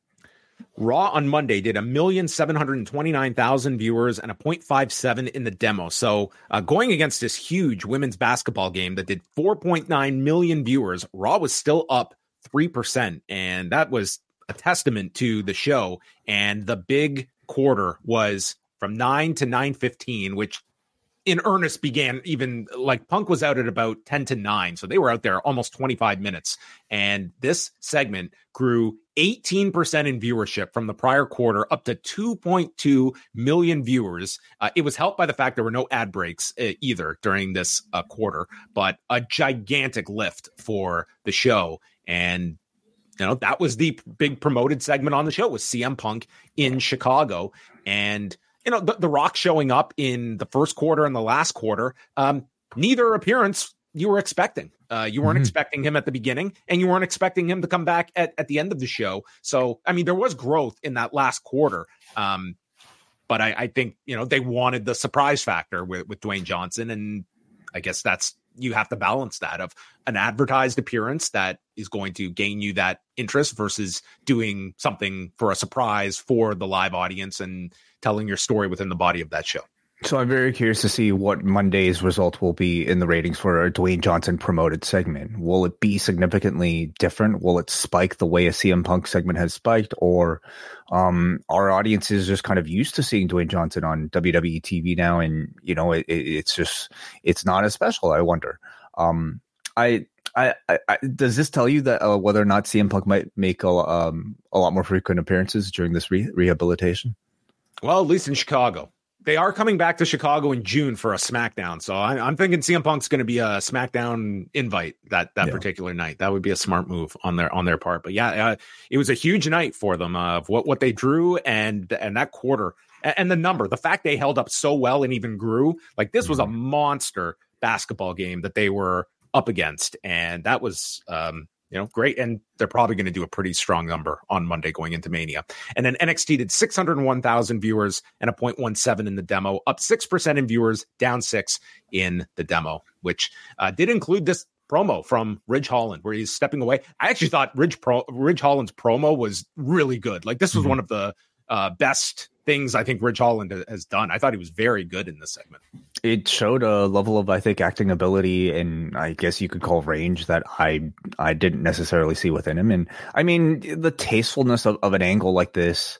Speaker 2: Raw on Monday did a million seven hundred twenty nine thousand viewers and a point five seven in the demo. So, uh, going against this huge women's basketball game that did four point nine million viewers, Raw was still up three percent, and that was a testament to the show. And the big quarter was from nine to nine fifteen, which in earnest began even, like, Punk was out at about ten to nine, so they were out there almost twenty-five minutes. And this segment grew eighteen percent in viewership from the prior quarter, up to two point two million viewers. Uh, it was helped by the fact there were no ad breaks uh, either during this uh, quarter, but a gigantic lift for the show. And, you know, that was the big promoted segment on the show, was C M Punk in Chicago. And, you know, the, the Rock showing up in the first quarter and the last quarter, um, neither appearance you were expecting. Uh, you weren't mm-hmm. expecting him at the beginning, and you weren't expecting him to come back at, at the end of the show. So, I mean, there was growth in that last quarter. Um, but I, I think, you know, they wanted the surprise factor with, with Dwayne Johnson. And I guess that's, you have to balance that of an advertised appearance that is going to gain you that interest versus doing something for a surprise for the live audience and telling your story within the body of that show.
Speaker 3: So I'm very curious to see what Monday's result will be in the ratings for a Dwayne Johnson promoted segment. Will it be significantly different? Will it spike the way a C M Punk segment has spiked? Or um, our audience is just kind of used to seeing Dwayne Johnson on W W E T V now, and, you know, it, it, it's just, it's not as special, I wonder. Um, I, I, I, I, does this tell you that uh, whether or not C M Punk might make a, um, a lot more frequent appearances during this re- rehabilitation?
Speaker 2: Well, at least in Chicago. They are coming back to Chicago in June for a SmackDown. So I, I'm thinking C M Punk's going to be a SmackDown invite that, that yeah. particular night. That would be a smart move on their on their part. But yeah, uh, it was a huge night for them uh, of what, what they drew and and that quarter and, and the number, the fact they held up so well and even grew. Like, this was a monster basketball game that they were up against. And that was, um, you know, great. And they're probably going to do a pretty strong number on Monday going into Mania. And then N X T did six hundred one thousand viewers and a point one seven in the demo, up six percent in viewers, down six in the demo, which uh, did include this promo from Ridge Holland where he's stepping away. I actually thought Ridge, Pro- Ridge Holland's promo was really good. Like, this was mm-hmm. one of the uh, best things I think Ridge Holland has done. I thought he was very good in this segment.
Speaker 3: It showed a level of, I think, acting ability and I guess you could call range that I I didn't necessarily see within him. And I mean, the tastefulness of, of an angle like this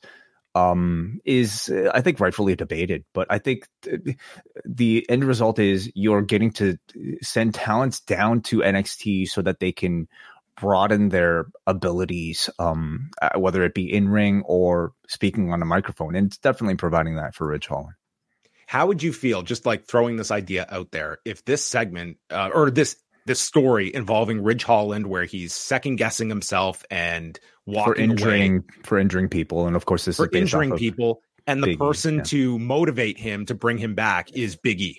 Speaker 3: um, is, I think, rightfully debated. But I think th- the end result is you're getting to send talents down to N X T so that they can broaden their abilities, um, whether it be in ring or speaking on a microphone. And it's definitely providing that for Ridge Holland.
Speaker 2: How would you feel, just like throwing this idea out there, if this segment uh, or this this story involving Ridge Holland, where he's second guessing himself and walking
Speaker 3: for injuring
Speaker 2: away,
Speaker 3: for injuring people, and of course this
Speaker 2: for
Speaker 3: is based
Speaker 2: injuring
Speaker 3: off of
Speaker 2: people, and the
Speaker 3: Big E,
Speaker 2: person
Speaker 3: yeah.
Speaker 2: to motivate him to bring him back is Big E?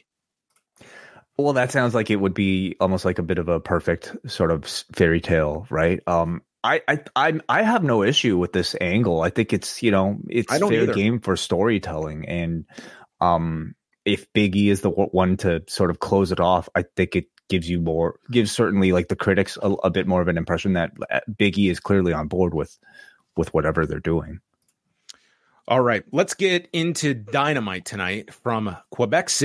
Speaker 3: Well, that sounds like it would be almost like a bit of a perfect sort of fairy tale, right? Um, I, I, I, I have no issue with this angle. I think it's, you know, it's
Speaker 2: I don't
Speaker 3: fair
Speaker 2: either.
Speaker 3: game for storytelling. And um, if Big E is the one to sort of close it off, I think it gives you more, gives certainly like the critics a, a bit more of an impression that Big E is clearly on board with, with whatever they're doing.
Speaker 2: All right, let's get into Dynamite tonight from Quebec City.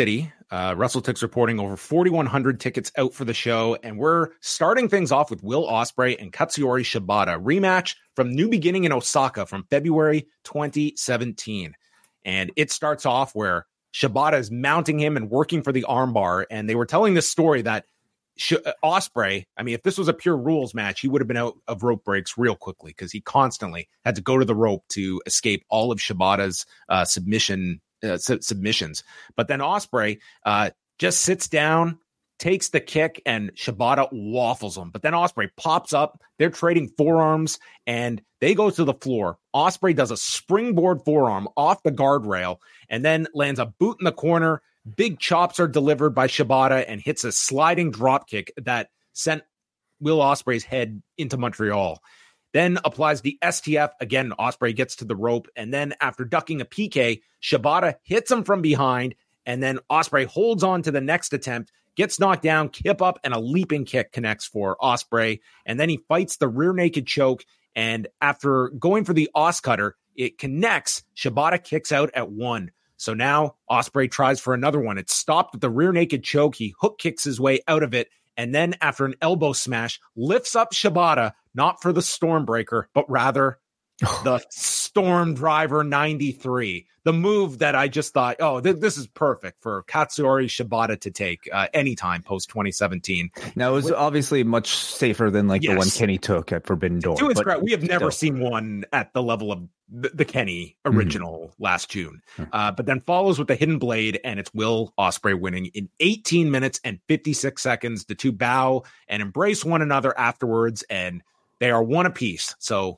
Speaker 2: Uh, WrestleTix reporting over forty-one hundred tickets out for the show, and we're starting things off with Will Ospreay and Katsuyori Shibata rematch from New Beginning in Osaka from February twenty seventeen. And it starts off where Shibata is mounting him and working for the armbar, and they were telling this story that Sh- Ospreay, I mean, if this was a pure rules match, he would have been out of rope breaks real quickly because he constantly had to go to the rope to escape all of Shibata's uh, submission uh, su- submissions. But then Ospreay uh, just sits down, takes the kick, and Shibata waffles him. But then Ospreay pops up. They're trading forearms, and they go to the floor. Ospreay does a springboard forearm off the guardrail and then lands a boot in the corner. Big chops are delivered by Shibata and hits a sliding drop kick that sent Will Ospreay's head into Montreal. Then applies the S T F. Again, Ospreay gets to the rope. And then after ducking a P K, Shibata hits him from behind. And then Ospreay holds on to the next attempt, gets knocked down, kip up, and a leaping kick connects for Ospreay. And then he fights the rear naked choke. And after going for the Os cutter, it connects. Shibata kicks out at one. So now Ospreay tries for another one. It's stopped with the rear naked choke. He hook kicks his way out of it. And then after an elbow smash, lifts up Shibata, not for the Stormbreaker, but rather the Storm Driver ninety-three. The move that I just thought, oh, th- this is perfect for Katsuyori Shibata to take uh, anytime post twenty seventeen.
Speaker 3: Now, it was obviously much safer than like yes. the one Kenny took at Forbidden Door.
Speaker 2: To its credit, we have never still. seen one at the level of the, the Kenny original mm-hmm. last June. Mm-hmm. Uh, but then follows with the Hidden Blade, and it's Will Ospreay winning in eighteen minutes and fifty-six seconds. The two bow and embrace one another afterwards, and they are one apiece. So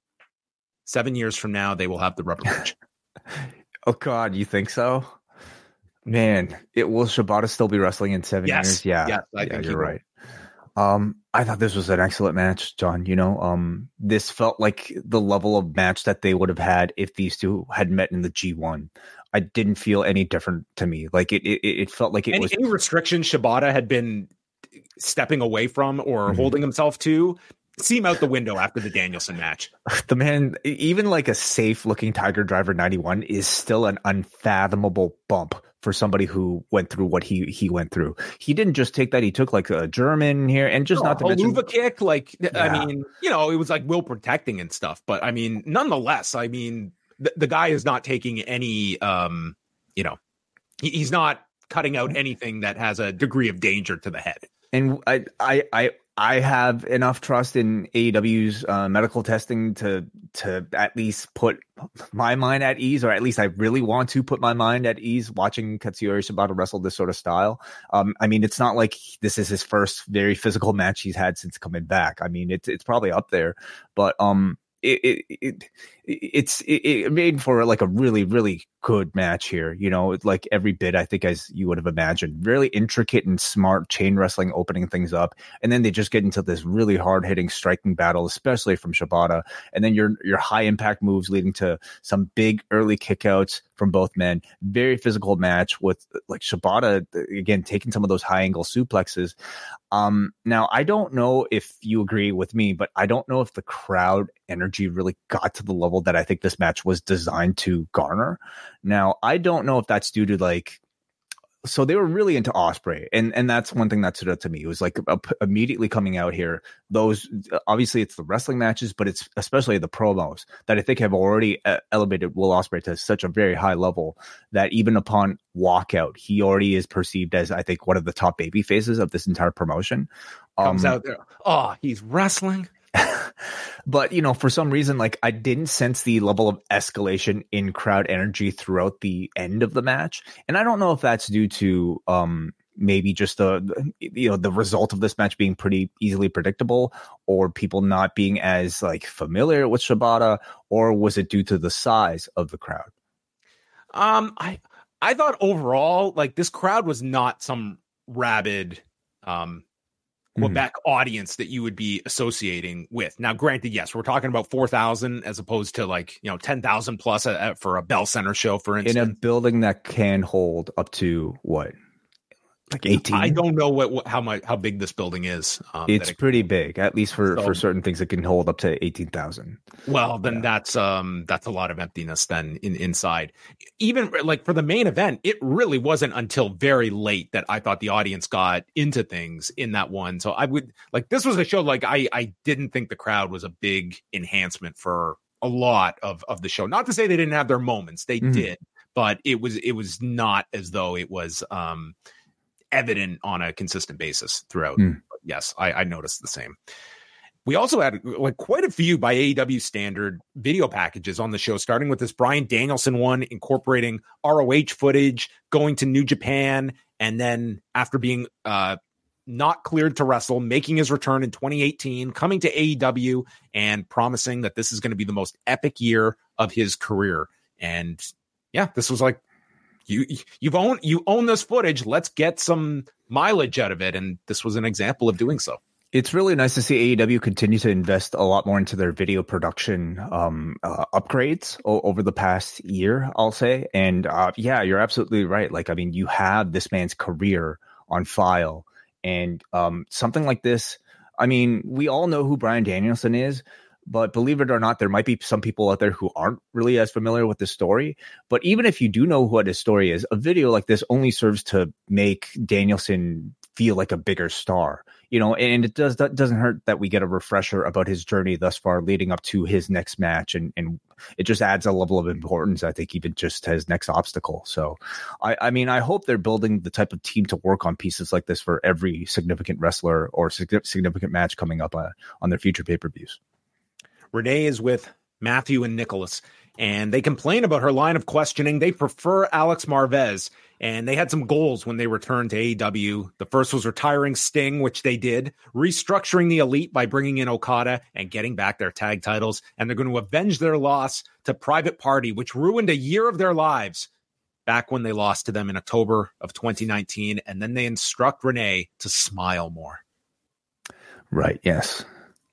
Speaker 2: seven years from now, they will have the rubber match.
Speaker 3: Oh, God, you think so? Man, it will Shibata still be wrestling in seven
Speaker 2: yes.
Speaker 3: years? Yeah,
Speaker 2: yes, I
Speaker 3: yeah,
Speaker 2: think
Speaker 3: you're right. Um, I thought this was an excellent match, John. You know, um, this felt like the level of match that they would have had if these two had met in the G one. I didn't feel any different to me. Like it, it, it felt like it
Speaker 2: any,
Speaker 3: was
Speaker 2: any restriction Shibata had been stepping away from or mm-hmm. holding himself to seem out the window after the Danielson match.
Speaker 3: The man, even like a safe looking Tiger Driver ninety-one is still an unfathomable bump for somebody who went through what he he went through. He didn't just take that; he took like a German here, and just oh, not to mention
Speaker 2: Haluva kick. Like yeah. I mean, you know, it was like will protecting and stuff. But I mean, nonetheless, I mean, the, the guy is not taking any. Um, you know, he, he's not cutting out anything that has a degree of danger to the head.
Speaker 3: And I, I, I. I have enough trust in A E W's uh, medical testing to to at least put my mind at ease, or at least I really want to put my mind at ease watching Katsuyori Shibata wrestle this sort of style. Um, I mean, it's not like this is his first very physical match he's had since coming back. I mean, it's it's probably up there, but um, it it, it it's it, it made for like a really really good match here. You know, like every bit I think as you would have imagined, really intricate and smart chain wrestling opening things up, and then they just get into this really hard hitting striking battle, especially from Shibata, and then your your high impact moves leading to some big early kickouts from both men. Very physical match with like Shibata again taking some of those high angle suplexes. Um, now I don't know if you agree with me, but I don't know if the crowd energy really got to the level that I think this match was designed to garner. Now, I don't know if that's due to like, so they were really into Ospreay, and and that's one thing that stood out to me. It was like a, immediately coming out here, those obviously it's the wrestling matches, but it's especially the promos that I think have already uh, elevated Will Ospreay to such a very high level that even upon walkout, he already is perceived as I think one of the top baby faces of this entire promotion.
Speaker 2: Comes
Speaker 3: um,
Speaker 2: out there, oh, he's wrestling.
Speaker 3: But, you know, for some reason, like I didn't sense the level of escalation in crowd energy throughout the end of the match. And I don't know if that's due to um, maybe just the, you know, the result of this match being pretty easily predictable, or people not being as like familiar with Shibata, or was it due to the size of the crowd?
Speaker 2: Um, I, I thought overall, like this crowd was not some rabid, um, Quebec mm-hmm. audience that you would be associating with. Now, granted, yes, we're talking about four thousand as opposed to like, you know, ten thousand plus a, a, for a Bell Center show, for instance.
Speaker 3: In a building that can hold up to what? Like eighteen.
Speaker 2: I don't know what, what how much how big this building is. Um,
Speaker 3: it's
Speaker 2: it,
Speaker 3: pretty big, at least for,
Speaker 2: so,
Speaker 3: for certain things. It can hold up to eighteen thousand.
Speaker 2: Well, then
Speaker 3: yeah.
Speaker 2: that's um that's a lot of emptiness then in inside. Even like for the main event, it really wasn't until very late that I thought the audience got into things in that one. So I would like this was a show like I I didn't think the crowd was a big enhancement for a lot of of the show. Not to say they didn't have their moments, they mm-hmm. did, but it was it was not as though it was um. evident on a consistent basis throughout. Mm. Yes, I, I noticed the same. We also had like quite a few by A E W standard video packages on the show, starting with this Bryan Danielson one, incorporating R O H footage, going to New Japan, and then after being uh, not cleared to wrestle, making his return in twenty eighteen, coming to A E W and promising that this is going to be the most epic year of his career. And yeah, this was like, You you've owned you own this footage. Let's get some mileage out of it, and this was an example of doing so.
Speaker 3: It's really nice to see A E W continue to invest a lot more into their video production um, uh, upgrades o- over the past year, I'll say. And uh, yeah, you're absolutely right. Like, I mean, you have this man's career on file, and um, something like this. I mean, we all know who Bryan Danielson is. But believe it or not, there might be some people out there who aren't really as familiar with the story. But even if you do know what his story is, a video like this only serves to make Danielson feel like a bigger star, you know, and it does that doesn't hurt that we get a refresher about his journey thus far leading up to his next match. And, and it just adds a level of importance, I think, even just to his next obstacle. So, I, I mean, I hope they're building the type of team to work on pieces like this for every significant wrestler or significant match coming up uh, on their future pay-per-views.
Speaker 2: Renee is with Matthew and Nicholas, and they complain about her line of questioning. They prefer Alex Marvez, and they had some goals when they returned to A E W. The first was retiring Sting, which they did, restructuring the Elite by bringing in Okada and getting back their tag titles, and they're going to avenge their loss to Private Party, which ruined a year of their lives back when they lost to them in October of twenty nineteen, and then they instruct Renee to smile more.
Speaker 3: Right, yes.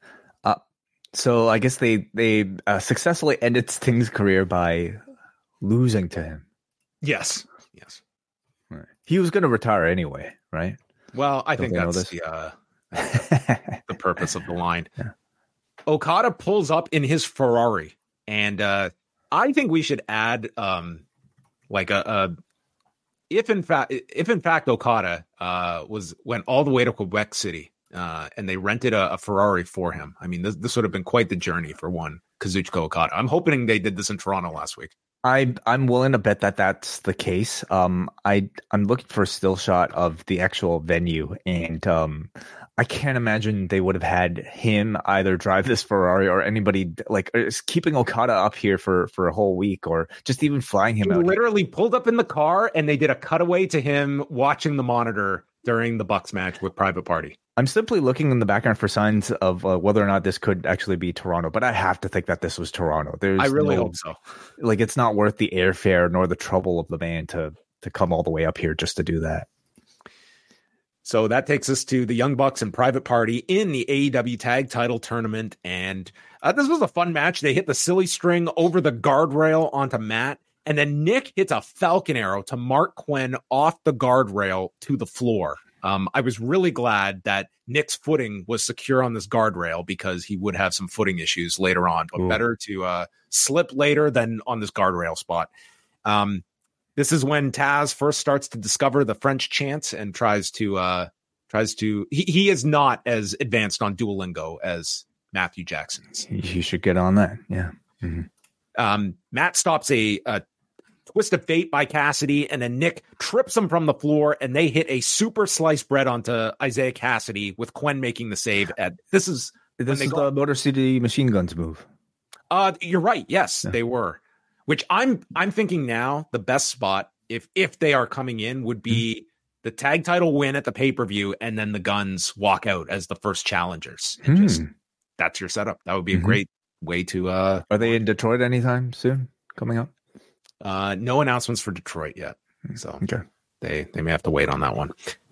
Speaker 3: So I guess they they uh, successfully ended Sting's career by losing to him.
Speaker 2: Yes, yes.
Speaker 3: Right. He was going to retire anyway, right?
Speaker 2: Well, I Don't think that's the uh, the purpose of the line.
Speaker 3: Yeah.
Speaker 2: Okada pulls up in his Ferrari, and uh, I think we should add um, like a, a if in fact if in fact Okada uh, was went all the way to Quebec City. Uh, and they rented a, a Ferrari for him. I mean, this, this would have been quite the journey for one Kazuchika Okada. I'm hoping they did this in Toronto last week.
Speaker 3: I I'm willing to bet that that's the case. Um, I I'm looking for a still shot of the actual venue, and um, I can't imagine they would have had him either drive this Ferrari or anybody like keeping Okada up here for for a whole week, or just even flying him
Speaker 2: he
Speaker 3: out.
Speaker 2: Literally here. Pulled up in the car, and they did a cutaway to him watching the monitor during the Bucks match with Private Party.
Speaker 3: I'm simply looking in the background for signs of uh, whether or not this could actually be Toronto, but I have to think that this was Toronto. There's
Speaker 2: I really
Speaker 3: no,
Speaker 2: hope so.
Speaker 3: Like, it's not worth the airfare nor the trouble of the man to to come all the way up here just to do that.
Speaker 2: So that takes us to the Young Bucks and Private Party in the A E W Tag Title Tournament, and uh, this was a fun match. They hit the silly string over the guardrail onto Matt, and then Nick hits a Falcon Arrow to Mark Quinn off the guardrail to the floor. Um, I was really glad that Nick's footing was secure on this guardrail because he would have some footing issues later on, but Ooh. better to uh, slip later than on this guardrail spot. Um, this is when Taz first starts to discover the French chants and tries to, uh, tries to, he, he is not as advanced on Duolingo as Matthew Jackson is.
Speaker 3: He should get on that. Yeah. Mm-hmm.
Speaker 2: Um, Matt stops a, a Twist of Fate by Cassidy, and then Nick trips him from the floor, and they hit a super sliced bread onto Isaiah Cassidy with Quen making the save. At this is
Speaker 3: this is the Motor City Machine Guns move.
Speaker 2: Uh, you're right. Yes,
Speaker 3: yeah.
Speaker 2: they were. Which I'm I'm thinking now the best spot if if they are coming in would be mm-hmm. the tag title win at the pay per view, and then the Guns walk out as the first challengers. And mm. just that's your setup. That would be mm-hmm. a great way to. Uh,
Speaker 3: are they in Detroit anytime soon? Coming up.
Speaker 2: Uh, no announcements for Detroit yet, so
Speaker 3: okay.
Speaker 2: they they may have to wait on that one.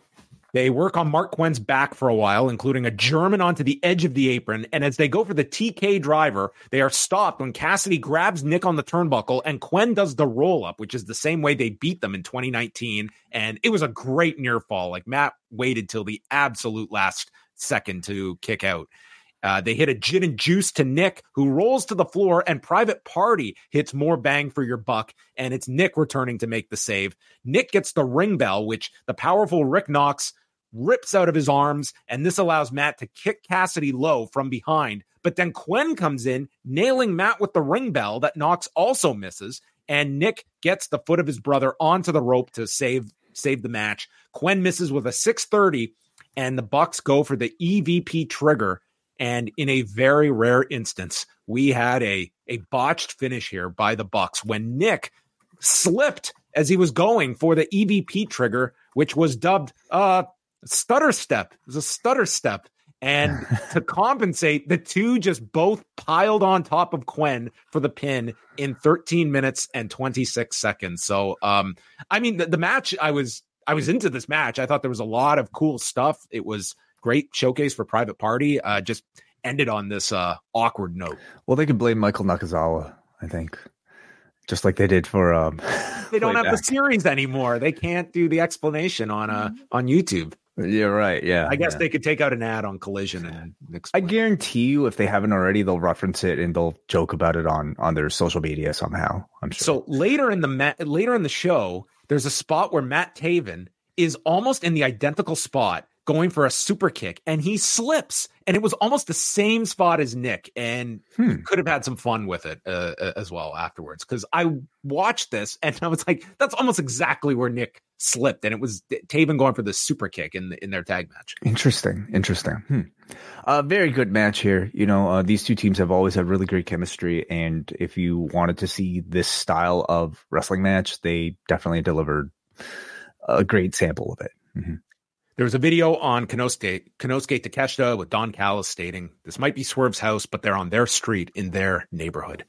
Speaker 2: They work on Mark Quenn's back for a while, including a German onto the edge of the apron. And as they go for the T K driver, they are stopped when Cassidy grabs Nick on the turnbuckle and Quen does the roll up, which is the same way they beat them in twenty nineteen. And it was a great near fall. Like Matt waited till the absolute last second to kick out. Uh, they hit a gin and juice to Nick, who rolls to the floor, and Private Party hits more bang for your buck, and it's Nick returning to make the save. Nick gets the ring bell, which the powerful Rick Knox rips out of his arms, and this allows Matt to kick Cassidy low from behind. But then Quen comes in, nailing Matt with the ring bell that Knox also misses, and Nick gets the foot of his brother onto the rope to save, save the match. Quen misses with a six thirty, and the Bucks go for the E V P trigger. And in a very rare instance, we had a, a botched finish here by the Bucks when Nick slipped as he was going for the E V P trigger, which was dubbed uh stutter step. It was a stutter step. And to compensate, the two just both piled on top of Quen for the pin in thirteen minutes and twenty-six seconds. So, um, I mean, the, the match, I was I was into this match. I thought there was a lot of cool stuff. It was great showcase for Private Party. Uh, just ended on this uh, awkward note.
Speaker 3: Well, they could blame Michael Nakazawa, I think, just like they did for. Um,
Speaker 2: they don't have
Speaker 3: back.
Speaker 2: the series anymore. They can't do the explanation on uh, on YouTube.
Speaker 3: You're right. Yeah,
Speaker 2: I guess
Speaker 3: yeah.
Speaker 2: they could take out an ad on Collision and explain.
Speaker 3: I guarantee you, if they haven't already, they'll reference it and they'll joke about it on on their social media somehow. I'm sure.
Speaker 2: So later in the ma- later in the show, there's a spot where Matt Taven is almost in the identical spot, going for a super kick, and he slips, and it was almost the same spot as Nick, and hmm. could have had some fun with it uh, as well afterwards, because I watched this and I was like, that's almost exactly where Nick slipped, and it was Taven going for the super kick in the, in their tag match.
Speaker 3: Interesting, interesting. Hmm. Uh, very good match here. You know, uh, these two teams have always had really great chemistry, and if you wanted to see this style of wrestling match, they definitely delivered a great sample of it. Mm-hmm.
Speaker 2: There was a video on Konosuke, Konosuke Takeshita with Don Callis stating, this might be Swerve's house, but they're on their street in their neighborhood.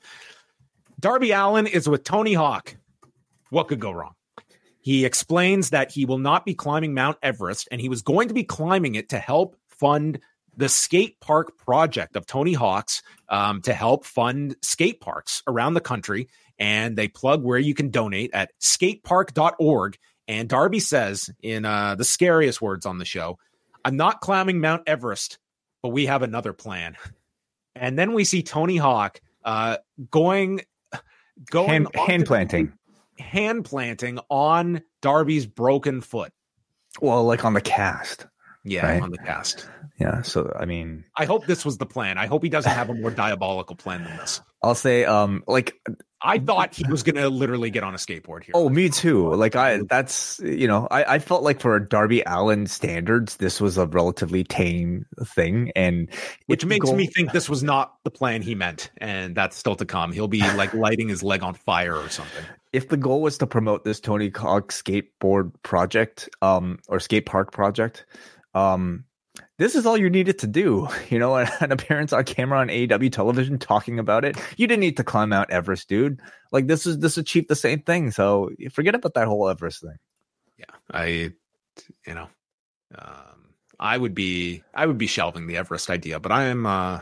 Speaker 2: Darby Allin is with Tony Hawk. What could go wrong? He explains that he will not be climbing Mount Everest, and he was going to be climbing it to help fund the skate park project of Tony Hawk's um, to help fund skate parks around the country. And they plug where you can donate at skatepark dot org. And Darby says in uh, the scariest words on the show, I'm not climbing Mount Everest, but we have another plan. And then we see Tony Hawk uh, going, going
Speaker 3: hand, hand planting,
Speaker 2: hand planting on Darby's broken foot.
Speaker 3: Well, like on the cast.
Speaker 2: Yeah,
Speaker 3: right?
Speaker 2: on the cast.
Speaker 3: Yeah. So, I mean,
Speaker 2: I hope this was the plan. I hope he doesn't have a more diabolical plan than this.
Speaker 3: I'll say, um, like,
Speaker 2: I thought he was going to literally get on a skateboard here.
Speaker 3: Oh, me too. Like I, that's, you know, I, I felt like for Darby Allin standards, this was a relatively tame thing. And
Speaker 2: which makes goal- me think this was not the plan he meant. And that's still to come. He'll be like lighting his leg on fire or something.
Speaker 3: If the goal was to promote this Tony Hawk skateboard project, um, or skate park project, um, this is all you needed to do, you know, an appearance on camera on A E W television talking about it. You didn't need to climb Mount Everest, dude. Like this is this achieved the same thing. So forget about that whole Everest thing.
Speaker 2: Yeah, I, you know, um, I would be I would be shelving the Everest idea, but I am uh,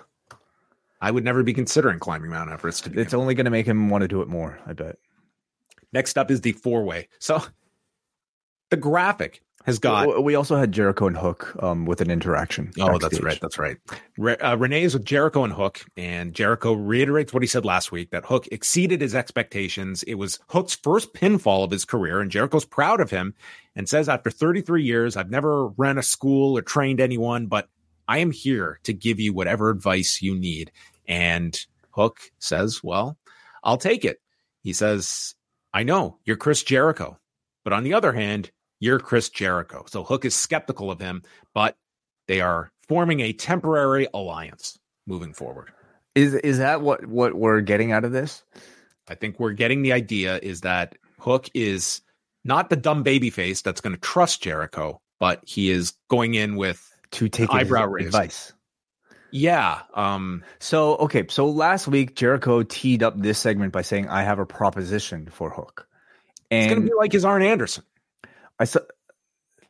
Speaker 2: I would never be considering climbing Mount Everest. To
Speaker 3: it's only going to make him want to do it more, I bet.
Speaker 2: Next up is the four way. So the graphic has got.
Speaker 3: We also had Jericho and Hook um, with an interaction.
Speaker 2: Oh, backstage. That's right. That's right. Re- uh, Renee is with Jericho and Hook, and Jericho reiterates what he said last week, that Hook exceeded his expectations. It was Hook's first pinfall of his career, and Jericho's proud of him and says, after thirty-three years, I've never ran a school or trained anyone, but I am here to give you whatever advice you need. And Hook says, well, I'll take it. He says, I know you're Chris Jericho, but on the other hand, you're Chris Jericho. So Hook is skeptical of him, but they are forming a temporary alliance moving forward.
Speaker 3: Is is that what, what we're getting out of this?
Speaker 2: I think we're getting the idea is that Hook is not the dumb babyface that's going to trust Jericho, but he is going in with
Speaker 3: to take
Speaker 2: eyebrow raised.
Speaker 3: Advice.
Speaker 2: Yeah. Um,
Speaker 3: so, okay. So last week, Jericho teed up this segment by saying, I have a proposition for Hook. And
Speaker 2: it's going to be like his Arn Anderson.
Speaker 3: I saw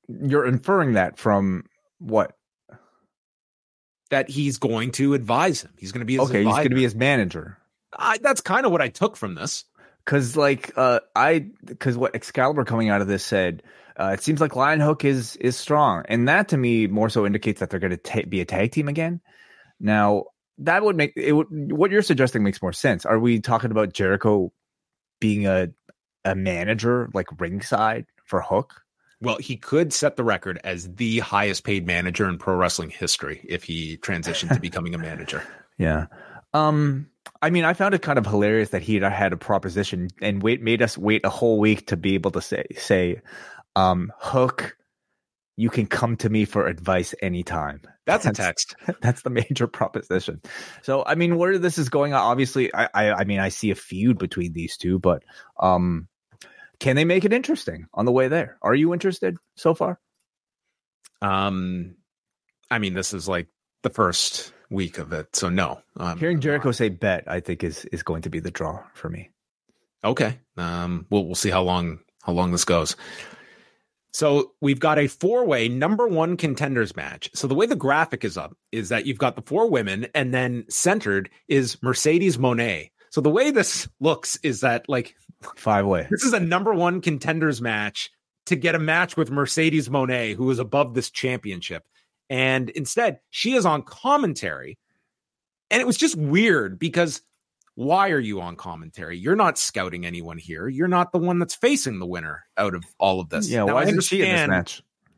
Speaker 3: you're inferring that from what?
Speaker 2: That he's going to advise him. He's going to be his
Speaker 3: okay.
Speaker 2: advisor.
Speaker 3: He's going to be his manager.
Speaker 2: I, that's kind of what I took from this.
Speaker 3: Because like uh, I, because what Excalibur coming out of this said, uh, it seems like Lionhook is is strong, and that to me more so indicates that they're going to ta- be a tag team again. Now that would make it. Would, what you're suggesting makes more sense. Are we talking about Jericho being a a manager like ringside for Hook?
Speaker 2: Well, he could set the record as the highest paid manager in pro wrestling history if he transitioned to becoming a manager.
Speaker 3: Yeah. Um. I mean, I found it kind of hilarious that he had a proposition and wait made us wait a whole week to be able to say say, um, Hook, you can come to me for advice anytime.
Speaker 2: That's, that's a text.
Speaker 3: That's the major proposition. So, I mean, where this is going, obviously, I, I, I mean, I see a feud between these two, but um, can they make it interesting on the way there? Are you interested so far?
Speaker 2: Um, I mean, this is like the first week of it, so no. Um,
Speaker 3: Hearing Jericho say bet, I think is is going to be the draw for me.
Speaker 2: Okay. Um, we'll we'll see how long how long this goes. So we've got a four-way number one contenders match. So the way the graphic is up is that you've got the four women, and then centered is Mercedes Moné. So the way this looks is that like
Speaker 3: five-way.
Speaker 2: This is a number one contenders match to get a match with Mercedes Moné, who is above this championship. And instead, she is on commentary. And it was just weird because why are you on commentary? You're not scouting anyone here. You're not the one that's facing the winner out of all of this.
Speaker 3: Yeah, now, why isn't she in this match?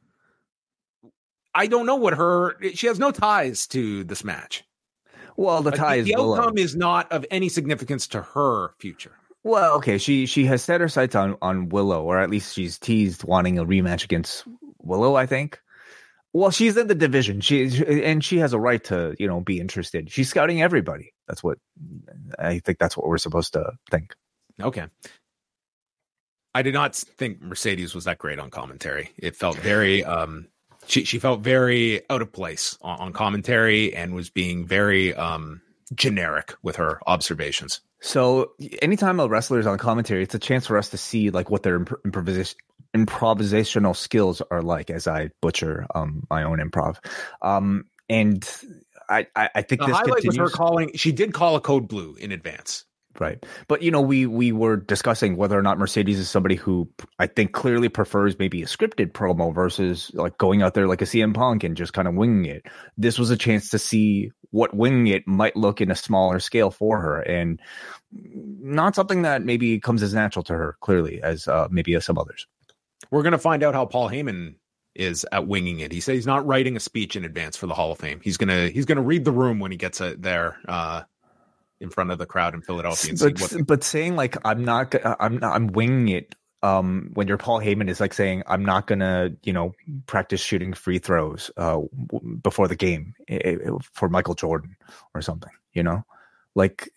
Speaker 2: I don't know what her... She has no ties to this match.
Speaker 3: Well, the ties...
Speaker 2: The, the outcome is not of any significance to her future.
Speaker 3: Well, okay, she she has set her sights on, on Willow, or at least she's teased wanting a rematch against Willow, I think. Well, she's in the division. She and she has a right to, you know, be interested. She's scouting everybody. That's what I think. That's what we're supposed to think.
Speaker 2: Okay. I did not think Mercedes was that great on commentary. It felt very, um, she she felt very out of place on, on commentary and was being very um, generic with her observations.
Speaker 3: So anytime a wrestler is on commentary, it's a chance for us to see like what their imp- improvisation. improvisational skills are like, as I butcher um, my own improv. Um, and I, I, I think
Speaker 2: the
Speaker 3: this
Speaker 2: highlight
Speaker 3: continues.
Speaker 2: was her calling. She did call a code blue in advance.
Speaker 3: Right. But, you know, we, we were discussing whether or not Mercedes is somebody who I think clearly prefers maybe a scripted promo versus like going out there like a C M Punk and just kind of winging it. This was a chance to see what winging it might look in a smaller scale for her, and not something that maybe comes as natural to her clearly as uh, maybe as some others.
Speaker 2: We're going to find out how Paul Heyman is at winging it. He said he's not writing a speech in advance for the Hall of Fame. He's going to, he's going to read the room when he gets it there uh, in front of the crowd in Philadelphia. And
Speaker 3: but,
Speaker 2: see what
Speaker 3: but saying like, I'm not, I'm not, I'm winging it. Um, when you're Paul Heyman is like saying, I'm not going to, you know, practice shooting free throws uh, w- before the game it, it, for Michael Jordan or something, you know, like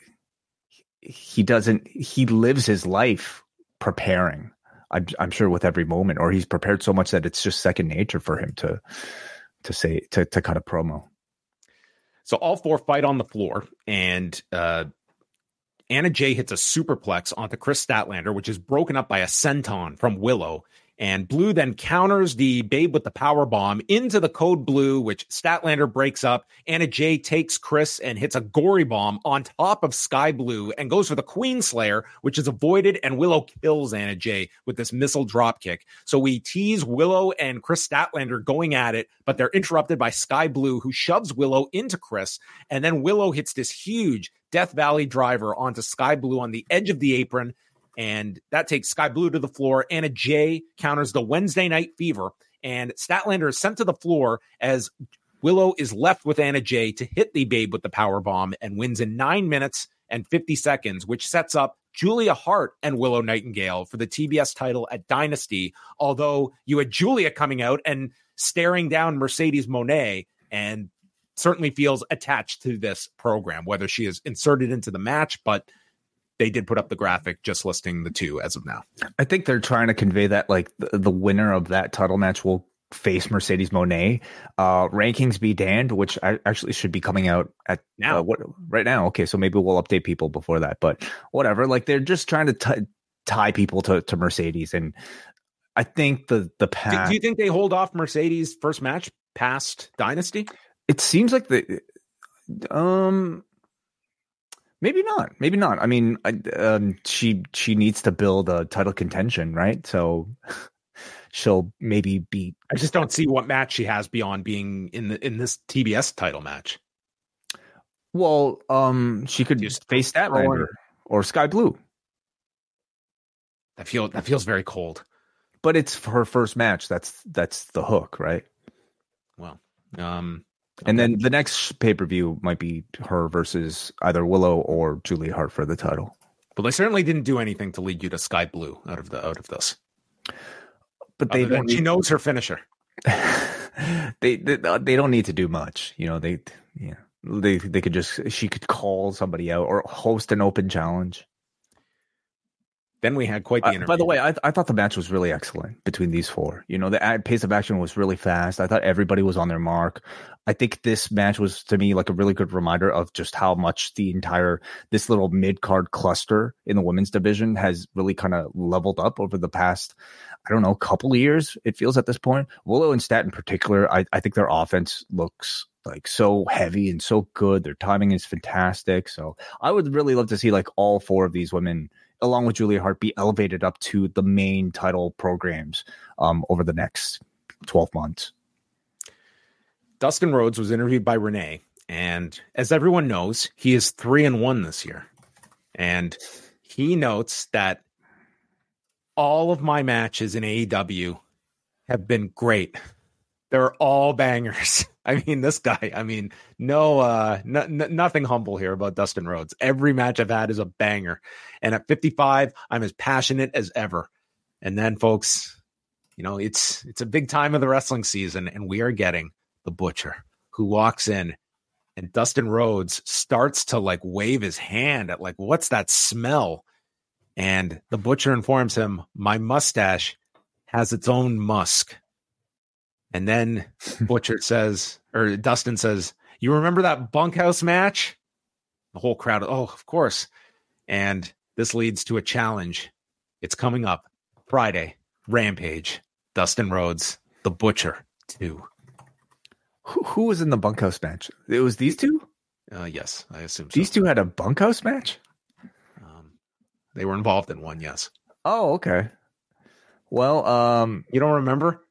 Speaker 3: he doesn't, he lives his life preparing. I'm, I'm sure with every moment, or he's prepared so much that it's just second nature for him to to say to to cut a promo.
Speaker 2: So all four fight on the floor, and uh, Anna Jay hits a superplex onto Chris Statlander, which is broken up by a senton from Willow. And Blue then counters the Babe with the power bomb into the code blue, which Statlander breaks up. Anna Jay takes Chris and hits a gory bomb on top of Sky Blue and goes for the Queen Slayer, which is avoided, and Willow kills Anna Jay with this missile drop kick. So we tease Willow and Chris Statlander going at it, but they're interrupted by Sky Blue, who shoves Willow into Chris. And then Willow hits this huge Death Valley driver onto Sky Blue on the edge of the apron. And that takes Sky Blue to the floor. Anna Jay counters the Wednesday Night Fever, and Statlander is sent to the floor as Willow is left with Anna Jay to hit the Babe with the power bomb and wins in nine minutes and fifty seconds, which sets up Julia Hart and Willow Nightingale for the T B S title at Dynasty. Although you had Julia coming out and staring down Mercedes Moné, and certainly feels attached to this program, whether she is inserted into the match, but they did put up the graphic just listing the two as of now.
Speaker 3: I think they're trying to convey that like the, the winner of that title match will face Mercedes Moné. Uh, rankings be damned, which I actually should be coming out at
Speaker 2: now.
Speaker 3: Uh, what right now? Okay, so maybe we'll update people before that, but whatever. Like they're just trying to t- tie people to, to Mercedes, and I think the the
Speaker 2: Do,
Speaker 3: path.
Speaker 2: do you think they hold off Mercedes' first match past Dynasty?
Speaker 3: It seems like the um maybe not. Maybe not. I mean, I, um, she she needs to build a title contention, right? So she'll maybe beat.
Speaker 2: I just don't see what match she has beyond being in the in this T B S title match.
Speaker 3: Well, um, she could
Speaker 2: Just
Speaker 3: face
Speaker 2: throw
Speaker 3: Statlander
Speaker 2: in-
Speaker 3: or Sky Blue,
Speaker 2: That feel that feels very cold.
Speaker 3: but it's for her first match. That's that's the hook, right?
Speaker 2: Well, um,
Speaker 3: And
Speaker 2: okay.
Speaker 3: then the next pay per view might be her versus either Willow or Julia Hart for the title.
Speaker 2: But they certainly didn't do anything to lead you to Sky Blue out of the out of this.
Speaker 3: But they
Speaker 2: Other than
Speaker 3: don't.
Speaker 2: she
Speaker 3: Need,
Speaker 2: knows her finisher.
Speaker 3: they, they they don't need to do much. You know, they yeah they they could just she could call somebody out or host an open challenge.
Speaker 2: Then we had quite the
Speaker 3: Uh,
Speaker 2: interview.
Speaker 3: by the way, I I thought the match was really excellent between these four. You know, the ad- pace of action was really fast. I thought everybody was on their mark. I think this match was to me like a really good reminder of just how much the entire this little mid card cluster in the women's division has really kind of leveled up over the past, I don't know, couple of years. It feels at this point. Willow and Stat in particular, I, I think their offense looks like so heavy and so good. Their timing is fantastic. So I would really love to see like all four of these women, along with Julia Hart, be elevated up to the main title programs um, over the next twelve months.
Speaker 2: Dustin Rhodes was interviewed by Renee, and as everyone knows, he is three and one this year. And he notes that all of my matches in A E W have been great. They're all bangers. I mean, this guy, I mean, no, uh, no, n- nothing humble here about Dustin Rhodes. Every match I've had is a banger. And at fifty-five, I'm as passionate as ever. And then, folks, you know, it's it's a big time of the wrestling season, and we are getting the Butcher, who walks in, and Dustin Rhodes starts to like wave his hand at like, what's that smell? And the Butcher informs him, my mustache has its own musk. And then Butcher says, or Dustin says, you remember that bunkhouse match? The whole crowd, oh, of course. And this leads to a challenge. It's coming up Friday, Rampage, Dustin Rhodes, the Butcher two.
Speaker 3: Who, who was in the bunkhouse match? It was these two?
Speaker 2: Uh, yes, I assume so.
Speaker 3: These two had a bunkhouse match?
Speaker 2: Um, they were involved in one, yes.
Speaker 3: Oh, okay. Well, um,
Speaker 2: You don't remember?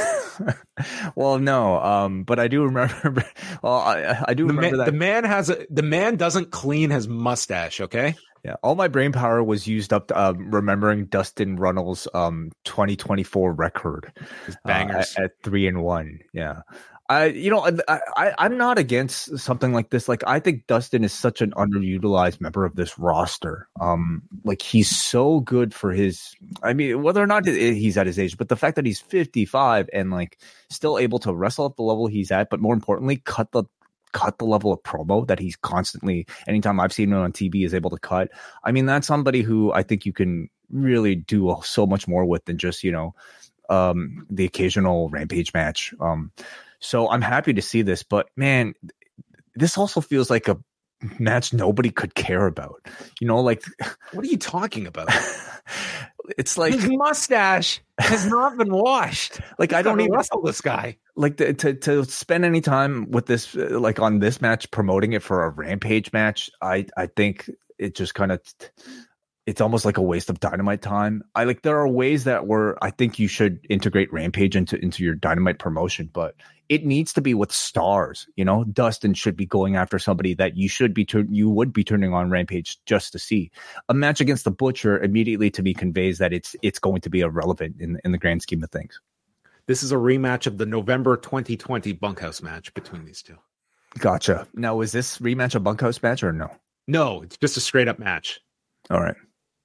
Speaker 3: well, no, um, but I do remember. Well, I, I do
Speaker 2: The
Speaker 3: remember
Speaker 2: man,
Speaker 3: that.
Speaker 2: the man has a the man doesn't clean his mustache, okay?
Speaker 3: Yeah, all my brain power was used up to, um, remembering Dustin Runnels' um twenty twenty-four record
Speaker 2: His
Speaker 3: uh,
Speaker 2: bangers.
Speaker 3: at, at three and one. Yeah, I you know I, I I'm not against something like this. Like I think Dustin is such an underutilized member of this roster. Um, like he's so good for his. I mean, whether or not he's at his age, but the fact that he's fifty-five and like still able to wrestle at the level he's at, but more importantly, cut the cut the level of promo that he's constantly, anytime I've seen him on T V, is able to cut. I mean, that's somebody who I think you can really do so much more with than just, you know, um, the occasional Rampage match. Um, so I'm happy to see this, but man, this also feels like a match nobody could care about. You know, like,
Speaker 2: What are you talking about?
Speaker 3: it's like,
Speaker 2: His mustache has not been washed.
Speaker 3: like I don't
Speaker 2: Gotta
Speaker 3: even
Speaker 2: wrestle this guy.
Speaker 3: like to, to to spend any time with this, uh, like on this match, promoting it for a Rampage match. I I think it just kind of, it's almost like a waste of Dynamite time. I like there are ways that where I think you should integrate Rampage into into your Dynamite promotion, but it needs to be with stars. You know, Dustin should be going after somebody that you should be tur- you would be turning on Rampage just to see. A match against the Butcher immediately to me conveys that it's it's going to be irrelevant in in the grand scheme of things.
Speaker 2: This is a rematch of the November twenty twenty bunkhouse match between these two.
Speaker 3: Gotcha. Now, is this rematch a bunkhouse match or no?
Speaker 2: No, it's just a straight up match.
Speaker 3: All right.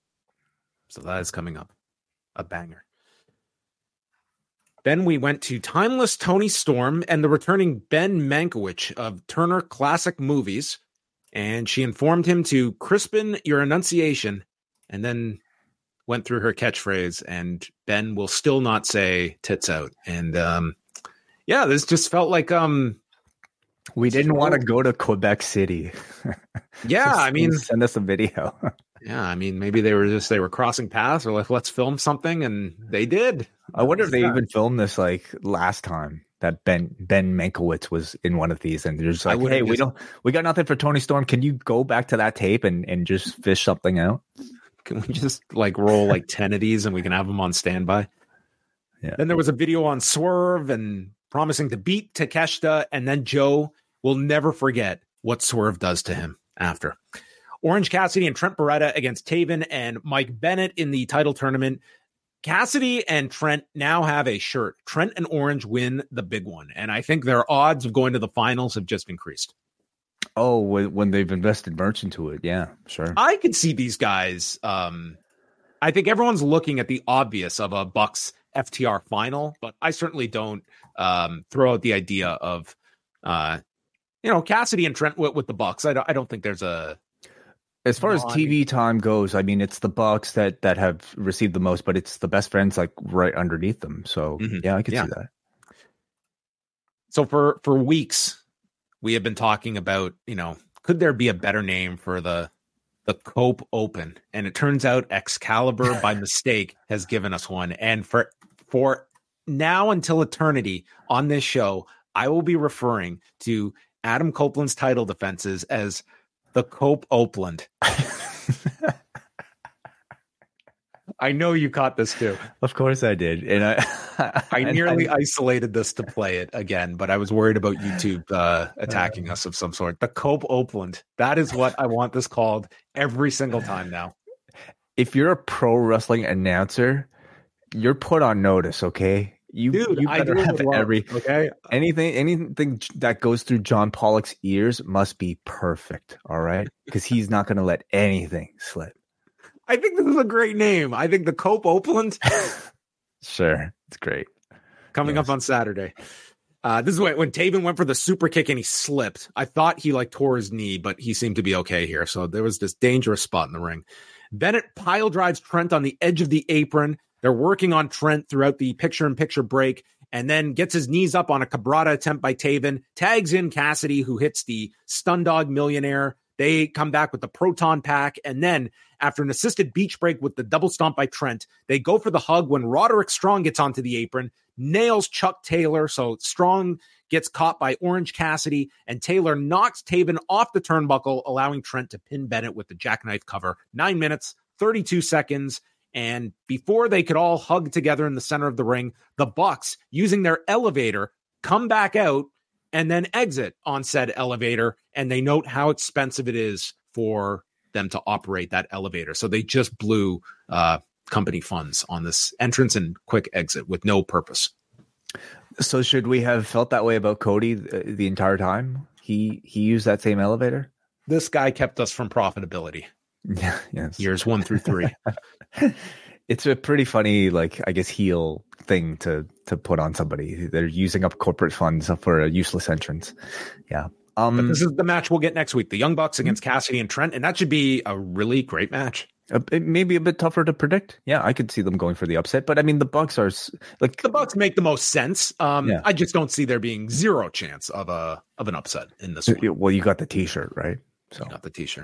Speaker 2: So that is coming up. A banger. Then we went to Timeless Tony Storm and the returning Ben Mankiewicz of Turner Classic Movies. And she informed him to crispen your enunciation, and then went through her catchphrase, and Ben will still not say tits out. And um, yeah, this just felt like, um,
Speaker 3: We didn't want to go to Quebec City.
Speaker 2: yeah,
Speaker 3: Just
Speaker 2: I mean,
Speaker 3: send us a video.
Speaker 2: yeah, I mean, maybe they were just, they were crossing paths or like, let's film something. And they did.
Speaker 3: I wonder if they even filmed this like last time that Ben Ben Mankiewicz was in one of these, and they're just like, "Hey, we don't, we got nothing for Tony Storm. Can you go back to that tape and and just fish something out?
Speaker 2: Can we just like roll like ten of these and we can have them on standby?"
Speaker 3: Yeah.
Speaker 2: Then there was a video on Swerve and promising to beat Takeshita, and then Joe will never forget what Swerve does to him after. Orange Cassidy and Trent Beretta against Taven and Mike Bennett in the title tournament. Cassidy and Trent now have a shirt. Trent and Orange win the big one, and I think their odds of going to the finals have just increased.
Speaker 3: Oh, when they've invested merch into it. Yeah, sure.
Speaker 2: I could see these guys. Um, I think everyone's looking at the obvious of a Bucks F T R final, but I certainly don't um, throw out the idea of, uh, you know, Cassidy and Trent with, with the Bucks. I don't, I don't think there's a.
Speaker 3: As far as T V time goes, I mean, it's the Bucks that that have received the most, but it's the best friends like right underneath them. So mm-hmm. yeah, I could yeah. see that.
Speaker 2: So for for weeks, we have been talking about, you know, could there be a better name for the the Cope Open? And it turns out Excalibur by mistake has given us one. And for for now until eternity on this show, I will be referring to Adam Copeland's title defenses as the Cope Opeland. I know you caught this too.
Speaker 3: Of course I did. And I
Speaker 2: I nearly I, isolated this to play it again, but I was worried about YouTube uh, attacking uh, us of some sort. The Cope Opeland. That is what I want this called every single time now.
Speaker 3: If you're a pro wrestling announcer, you're put on notice, okay? You,
Speaker 2: Dude,
Speaker 3: you better have love, every okay. Anything anything that goes through John Pollock's ears must be perfect, all right? Because he's not going to let anything slip.
Speaker 2: I think this is a great name. I think the Cope Opeland.
Speaker 3: Sure, it's great.
Speaker 2: Coming yes. up on Saturday. Uh, this is when, when Taven went for the super kick and he slipped. I thought he like tore his knee, but he seemed to be okay here. So there was this dangerous spot in the ring. Bennett pile drives Trent on the edge of the apron. They're working on Trent throughout the picture-in-picture break, and then gets his knees up on a cabrata attempt by Taven, tags in Cassidy, who hits the Stun Dog Millionaire. They come back with the Proton Pack, and then after an assisted beach break with the double stomp by Trent, they go for the hug when Roderick Strong gets onto the apron, nails Chuck Taylor, so Strong gets caught by Orange Cassidy, and Taylor knocks Taven off the turnbuckle, allowing Trent to pin Bennett with the jackknife cover. Nine minutes, thirty-two seconds. And before they could all hug together in the center of the ring, the Bucks, using their elevator, come back out and then exit on said elevator. And they note how expensive it is for them to operate that elevator. So they just blew uh, company funds on this entrance and quick exit with no purpose.
Speaker 3: So should we have felt that way about Cody the, the entire time? He he used that same elevator?
Speaker 2: This guy kept us from profitability.
Speaker 3: Yeah, yes.
Speaker 2: Years one through three.
Speaker 3: It's a pretty funny, like, I guess, heel thing to to put on somebody. They're using up corporate funds for a useless entrance. Yeah. Um,
Speaker 2: but this is the match we'll get next week. The Young Bucks against Cassidy and Trent. And that should be a really great match.
Speaker 3: Uh, it may be a bit tougher to predict. Yeah, I could see them going for the upset. But, I mean, the Bucks are... like
Speaker 2: The Bucks make the most sense. Um, yeah. I just don't see there being zero chance of a of an upset in this one.
Speaker 3: Well, you got the T-shirt, right?
Speaker 2: So you got the T-shirt.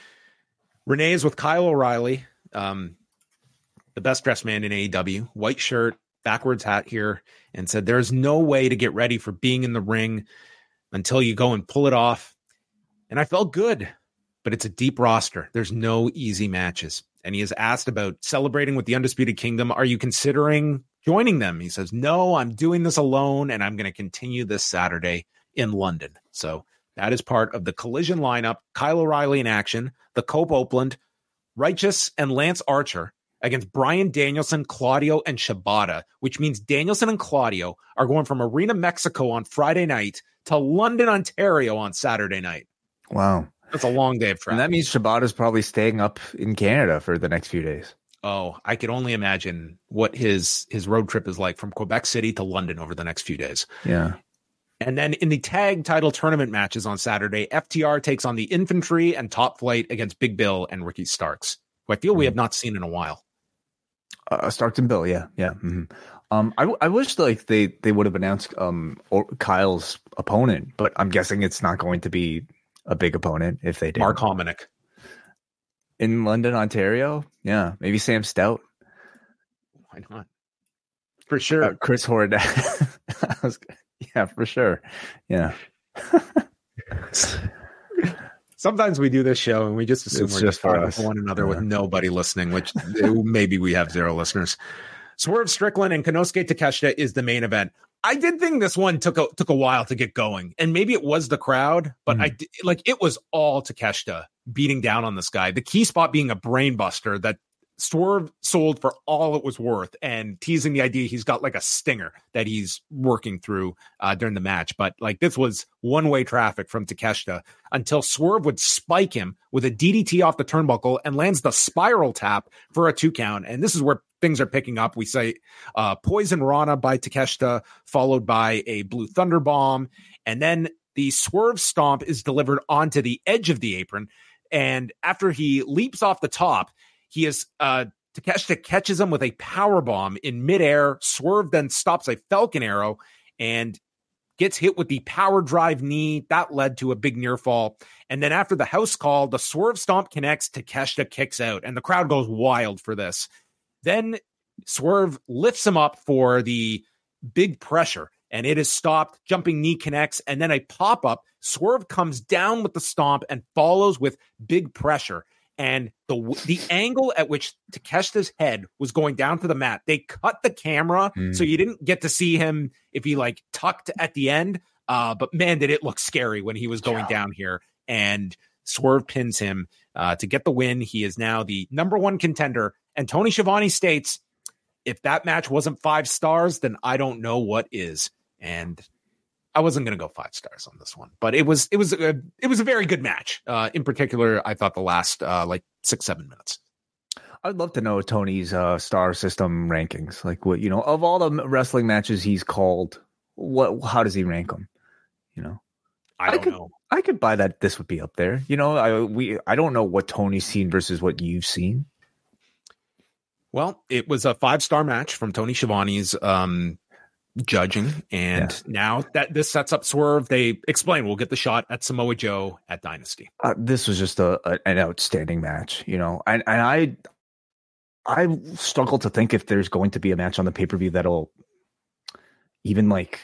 Speaker 2: Renee is with Kyle O'Reilly, um, the best dressed man in A E W, white shirt, backwards hat here, and said there's no way to get ready for being in the ring until you go and pull it off. And I felt good, but it's a deep roster. There's no easy matches. And he is asked about celebrating with the Undisputed Kingdom. Are you considering joining them? He says, no, I'm doing this alone, and I'm going to continue this Saturday in London. So that is part of the Collision lineup. Kyle O'Reilly in action, the Cope Opeland, Righteous, and Lance Archer against Bryan Danielson, Claudio, and Shibata, which means Danielson and Claudio are going from Arena Mexico on Friday night to London, Ontario on Saturday night.
Speaker 3: Wow.
Speaker 2: That's a long day of travel.
Speaker 3: And that means Shibata's probably staying up in Canada for the next few days.
Speaker 2: Oh, I could only imagine what his his road trip is like from Quebec City to London over the next few days.
Speaker 3: Yeah.
Speaker 2: And then in the tag title tournament matches on Saturday, F T R takes on the Infantry and Top Flight against Big Bill and Ricky Starks, who I feel mm-hmm. we have not seen in a while.
Speaker 3: Uh, Starks and Bill, yeah, yeah. Mm-hmm. Um, I, I wish like they, they would have announced um or Kyle's opponent, but I'm guessing it's not going to be a big opponent if they do.
Speaker 2: Mark Hominick.
Speaker 3: In London, Ontario? Yeah, maybe Sam Stout.
Speaker 2: Why not? for sure.
Speaker 3: Uh, Chris Horde. was, yeah, for sure. Yeah.
Speaker 2: Sometimes we do this show and we just assume
Speaker 3: It's
Speaker 2: we're
Speaker 3: just
Speaker 2: just
Speaker 3: for
Speaker 2: for
Speaker 3: us.
Speaker 2: one another
Speaker 3: Yeah.
Speaker 2: with nobody listening, which maybe we have zero listeners. Swerve Strickland and Konosuke Takeshita is the main event. I did think this one took a, took a while to get going, and maybe it was the crowd, but
Speaker 3: Mm.
Speaker 2: I did, like it was all Takeshita beating down on this guy. The key spot being a brain buster that Swerve sold for all it was worth, and teasing the idea he's got like a stinger that he's working through uh, during the match. But like this was one way traffic from Takeshita until Swerve would spike him with a D D T off the turnbuckle and lands the spiral tap for a two count. And this is where things are picking up. We say uh, Poison Rana by Takeshita, followed by a Blue Thunder Bomb, and then the Swerve Stomp is delivered onto the edge of the apron. And after he leaps off the top, he is uh, Takeshita catches him with a power bomb in midair. Swerve then stops a Falcon Arrow and gets hit with the power drive knee. That led to a big near fall. And then after the house call, the Swerve Stomp connects. Takeshita kicks out, and the crowd goes wild for this. Then Swerve lifts him up for the big pressure, and it is stopped. Jumping knee connects, and then a pop up. Swerve comes down with the stomp and follows with big pressure. And the the angle at which Takeshita's head was going down to the mat, they cut the camera
Speaker 3: Mm.
Speaker 2: so you didn't get to see him if he like tucked at the end. Uh, but man, did it look scary when he was going
Speaker 3: Yeah.
Speaker 2: down here. And Swerve pins him uh, to get the win. He is now the number one contender. And Tony Schiavone states, if that match wasn't five stars, then I don't know what is. And I wasn't going to go five stars on this one, but it was it was a, it was a very good match. Uh, in particular, I thought the last uh, like six seven minutes.
Speaker 3: I'd love to know Tony's uh, star system rankings. Like what you know of all the wrestling matches he's called, what how does he rank them? You know,
Speaker 2: I don't
Speaker 3: could,
Speaker 2: know.
Speaker 3: I could buy that this would be up there. You know, I we I don't know what Tony's seen versus what you've seen.
Speaker 2: Well, it was a five star match from Tony Schiavone's um, judging, and
Speaker 3: Yeah.
Speaker 2: now that this sets up Swerve, they explain we'll get the shot at Samoa Joe at Dynasty.
Speaker 3: Uh, this was just a, a an outstanding match, you know, and and I I struggle to think if there's going to be a match on the pay per view that'll even like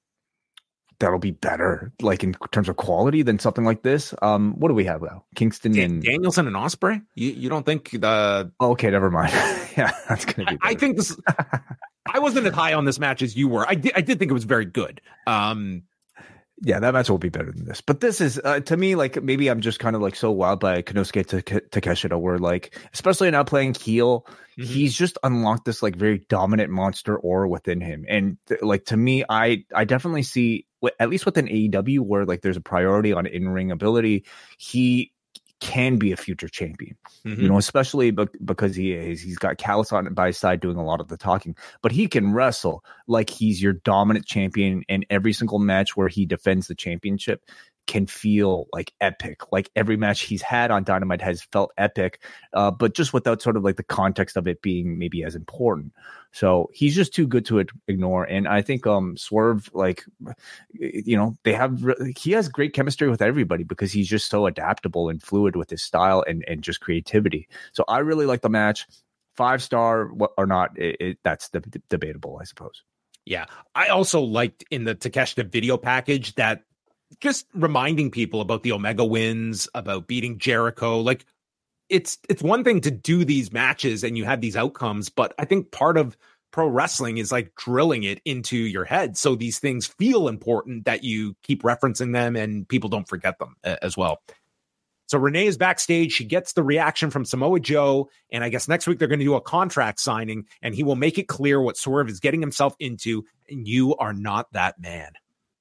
Speaker 3: that'll be better, like in terms of quality than something like this. Um, what do we have now? Kingston
Speaker 2: Dan-
Speaker 3: and
Speaker 2: Danielson and Ospreay. You you don't think the?
Speaker 3: oh, okay, never mind. Yeah, that's gonna be.
Speaker 2: I, I
Speaker 3: better.
Speaker 2: think this. I wasn't as high on this match as you were. I did. I did think it was very good. Um,
Speaker 3: Yeah, that match will be better than this. But this is, uh, to me, like maybe I'm just kind of like so wild by Konosuke Take- Takeshita, where like, especially now playing heel,
Speaker 2: Mhm.
Speaker 3: he's just unlocked this like very dominant monster aura within him. And th- like to me, I I definitely see, w- at least within A E W, where like there's a priority on in ring ability, he can be a future champion.
Speaker 2: mhm.
Speaker 3: You know, especially be- because he is, he's got Callis on by his side doing a lot of the talking, but he can wrestle like he's your dominant champion, and every single match where he defends the championship can feel like epic. Like every match he's had on Dynamite has felt epic, uh, but just without sort of like the context of it being maybe as important. So he's just too good to ig- ignore. And I think um Swerve, like, you know, they have re- he has great chemistry with everybody because he's just so adaptable and fluid with his style and and just creativity. So I really like the match. Five star wh- or not, it, it, that's the, d- debatable, I suppose.
Speaker 2: Yeah. I also liked in the Takeshita video package that just reminding people about the Omega wins, about beating Jericho. Like it's it's one thing to do these matches and you have these outcomes, but I think part of pro wrestling is like drilling it into your head so these things feel important, that you keep referencing them and people don't forget them uh, as well. So Renee is backstage. She gets the reaction from Samoa Joe, and I guess next week they're going to do a contract signing, and he will make it clear what Swerve is getting himself into, and you are not that man.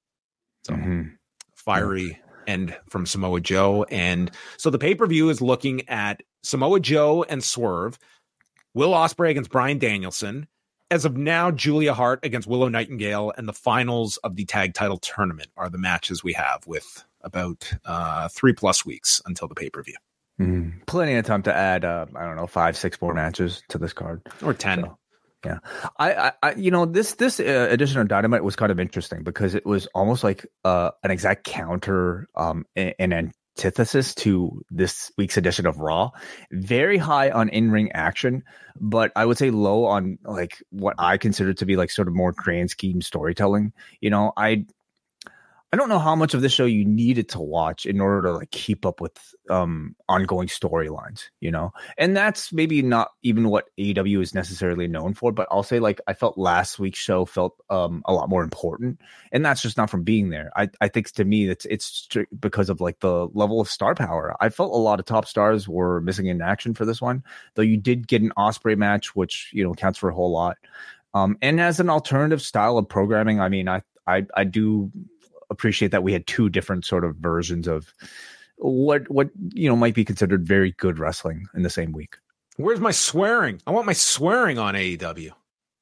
Speaker 2: So
Speaker 3: Mhm.
Speaker 2: fiery end from Samoa Joe. And so the pay-per-view is looking at Samoa Joe and Swerve, Will Ospreay against Bryan Danielson. As of now, Julia Hart against Willow Nightingale, and the finals of the tag title tournament are the matches we have, with about uh, three plus weeks until the pay-per-view.
Speaker 3: Mhm. Plenty of time to add, uh, I don't know, five, six more matches to this card.
Speaker 2: Or ten.
Speaker 3: So, yeah, I, I, I, you know, this this uh, edition of Dynamite was kind of interesting because it was almost like uh, an exact counter um, and, and antithesis to this week's edition of Raw. Very high on in-ring action, but I would say low on like what I consider to be like sort of more grand scheme storytelling. You know, I I don't know how much of this show you needed to watch in order to like keep up with um, ongoing storylines, you know, and that's maybe not even what A E W is necessarily known for. But I'll say like I felt last week's show felt um, a lot more important, and that's just not from being there. I, I think to me it's it's because of like the level of star power. I felt a lot of top stars were missing in action for this one, though you did get an Ospreay match, which you know counts for a whole lot. Um, and as an alternative style of programming, I mean, I I, I do. appreciate that we had two different sort of versions of what what you know might be considered very good wrestling in the same week.
Speaker 2: Where's my swearing? I want my swearing on A E W.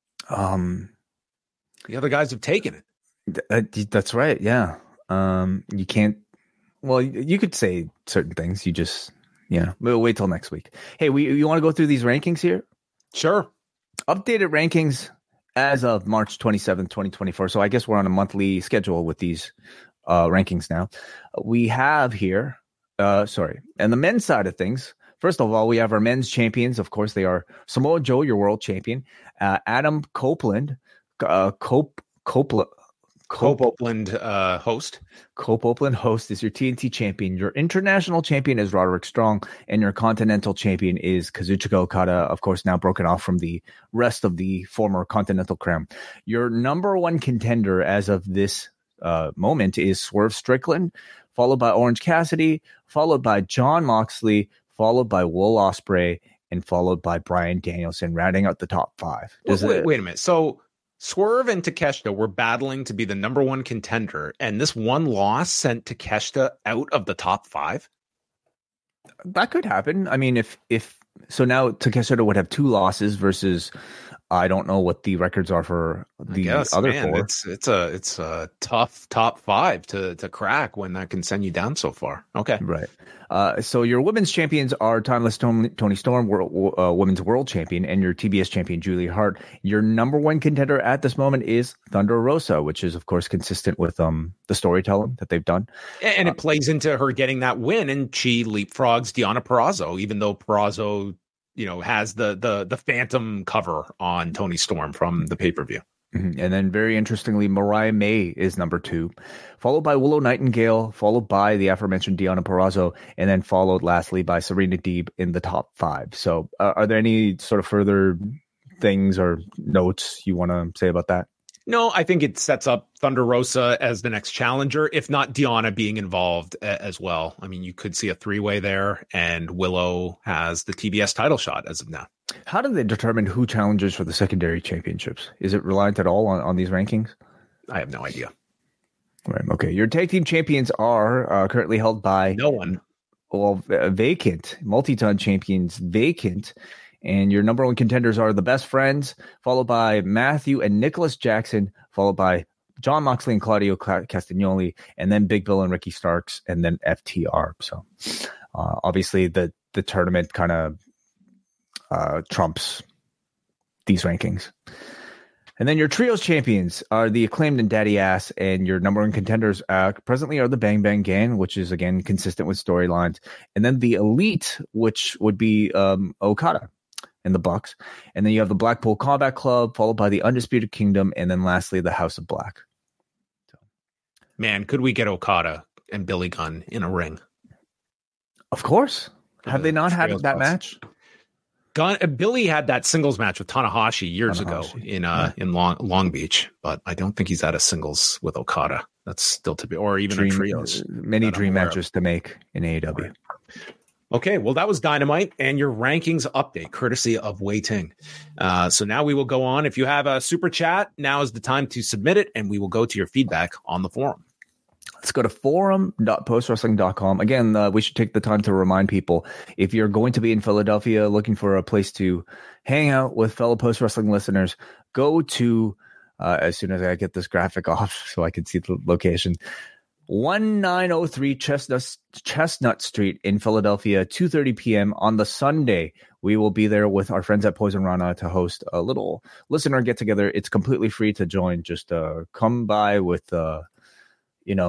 Speaker 3: Um,
Speaker 2: the other guys have taken it.
Speaker 3: Th- that's right. Yeah. Um, you can't. Well, you could say certain things. You just yeah. We'll wait till next week. Hey, we you want to go through these rankings here?
Speaker 2: Sure.
Speaker 3: Updated rankings as of March twenty-seventh, twenty twenty-four. So I guess we're on a monthly schedule with these uh, rankings now. We have here, uh, sorry, and the men's side of things. First of all, we have our men's champions. Of course, they are Samoa Joe, your world champion, uh, Adam Copeland, uh, Cope, Copeland,
Speaker 2: Cope Oakland uh, host.
Speaker 3: Cope Oakland host is your T N T champion. Your international champion is Roderick Strong, and your continental champion is Kazuchika Okada, of course, now broken off from the rest of the former Continental Crown. Your number one contender as of this uh, moment is Swerve Strickland, followed by Orange Cassidy, followed by Jon Moxley, followed by Will Ospreay, and followed by Bryan Danielson, rounding out the top five.
Speaker 2: Wait, wait, wait a minute. So Swerve and Takeshita were battling to be the number one contender, and this one loss sent Takeshita out of the top five?
Speaker 3: That could happen. I mean, if if so now Takeshita would have two losses versus I don't know what the records are for the guess, other man, four.
Speaker 2: It's it's a it's a tough top five to to crack when that can send you down so far. Okay,
Speaker 3: right. Uh, so your women's champions are Timeless Tony, Tony Storm, world, uh, women's world champion, and your T B S champion Julia Hart. Your number one contender at this moment is Thunder Rosa, which is of course consistent with um the storytelling that they've done,
Speaker 2: and it uh, plays into her getting that win, and she leapfrogs Deonna Purrazzo, even though Purrazzo, you know, has the the the phantom cover on Tony Storm from the pay-per-view.
Speaker 3: Mm-hmm. And then very interestingly, Mariah May is number two, followed by Willow Nightingale, followed by the aforementioned Deonna Purrazzo, and then followed lastly by Serena Deeb in the top five. So uh, are there any sort of further things or notes you want to say about that?
Speaker 2: No, I think it sets up Thunder Rosa as the next challenger, if not Deonna being involved a- as well. I mean, you could see a three-way there, and Willow has the T B S title shot as of now.
Speaker 3: How do they determine who challenges for the secondary championships? Is it reliant at all on, on these rankings?
Speaker 2: I have no idea.
Speaker 3: Right. Okay. Your tag team champions are uh, currently held by
Speaker 2: no one.
Speaker 3: Well, uh, vacant, multi-ton champions vacant. And your number one contenders are the Best Friends, followed by Matthew and Nicholas Jackson, followed by Jon Moxley and Claudio Castagnoli, and then Big Bill and Ricky Starks, and then F T R. So uh, obviously the, the tournament kind of uh, trumps these rankings. And then your trios champions are the Acclaimed and Daddy Ass, and your number one contenders uh, presently are the Bang Bang Gang, which is, again, consistent with storylines. And then the Elite, which would be um, Okada and the Bucks. And then you have the Blackpool Combat Club, followed by the Undisputed Kingdom, and then lastly, the House of Black. So.
Speaker 2: Man, could we get Okada and Billy Gunn in a ring?
Speaker 3: Of course. Have they not had that match?
Speaker 2: Gun, Billy had that singles match with Tanahashi years Tanahashi. ago in uh yeah. in Long Long Beach, but I don't think he's at a singles with Okada. That's still to be, or even dream, a trios.
Speaker 3: Many dream matches of. to make in A E W.
Speaker 2: Right. Okay, well, that was Dynamite and your rankings update, courtesy of Wei Ting. Uh, so now we will go on. If you have a super chat, now is the time to submit it, and we will go to your feedback on the forum.
Speaker 3: Let's go to forum dot post wrestling dot com. Again, uh, we should take the time to remind people, if you're going to be in Philadelphia looking for a place to hang out with fellow Post Wrestling listeners, go to, uh, as soon as I get this graphic off so I can see the location, nineteen oh three Chestnut, Chestnut Street in Philadelphia, two thirty p.m. on the Sunday. We will be there with our friends at Poison Rana to host a little listener get-together. It's completely free to join. Just uh, come by with... Uh, you know,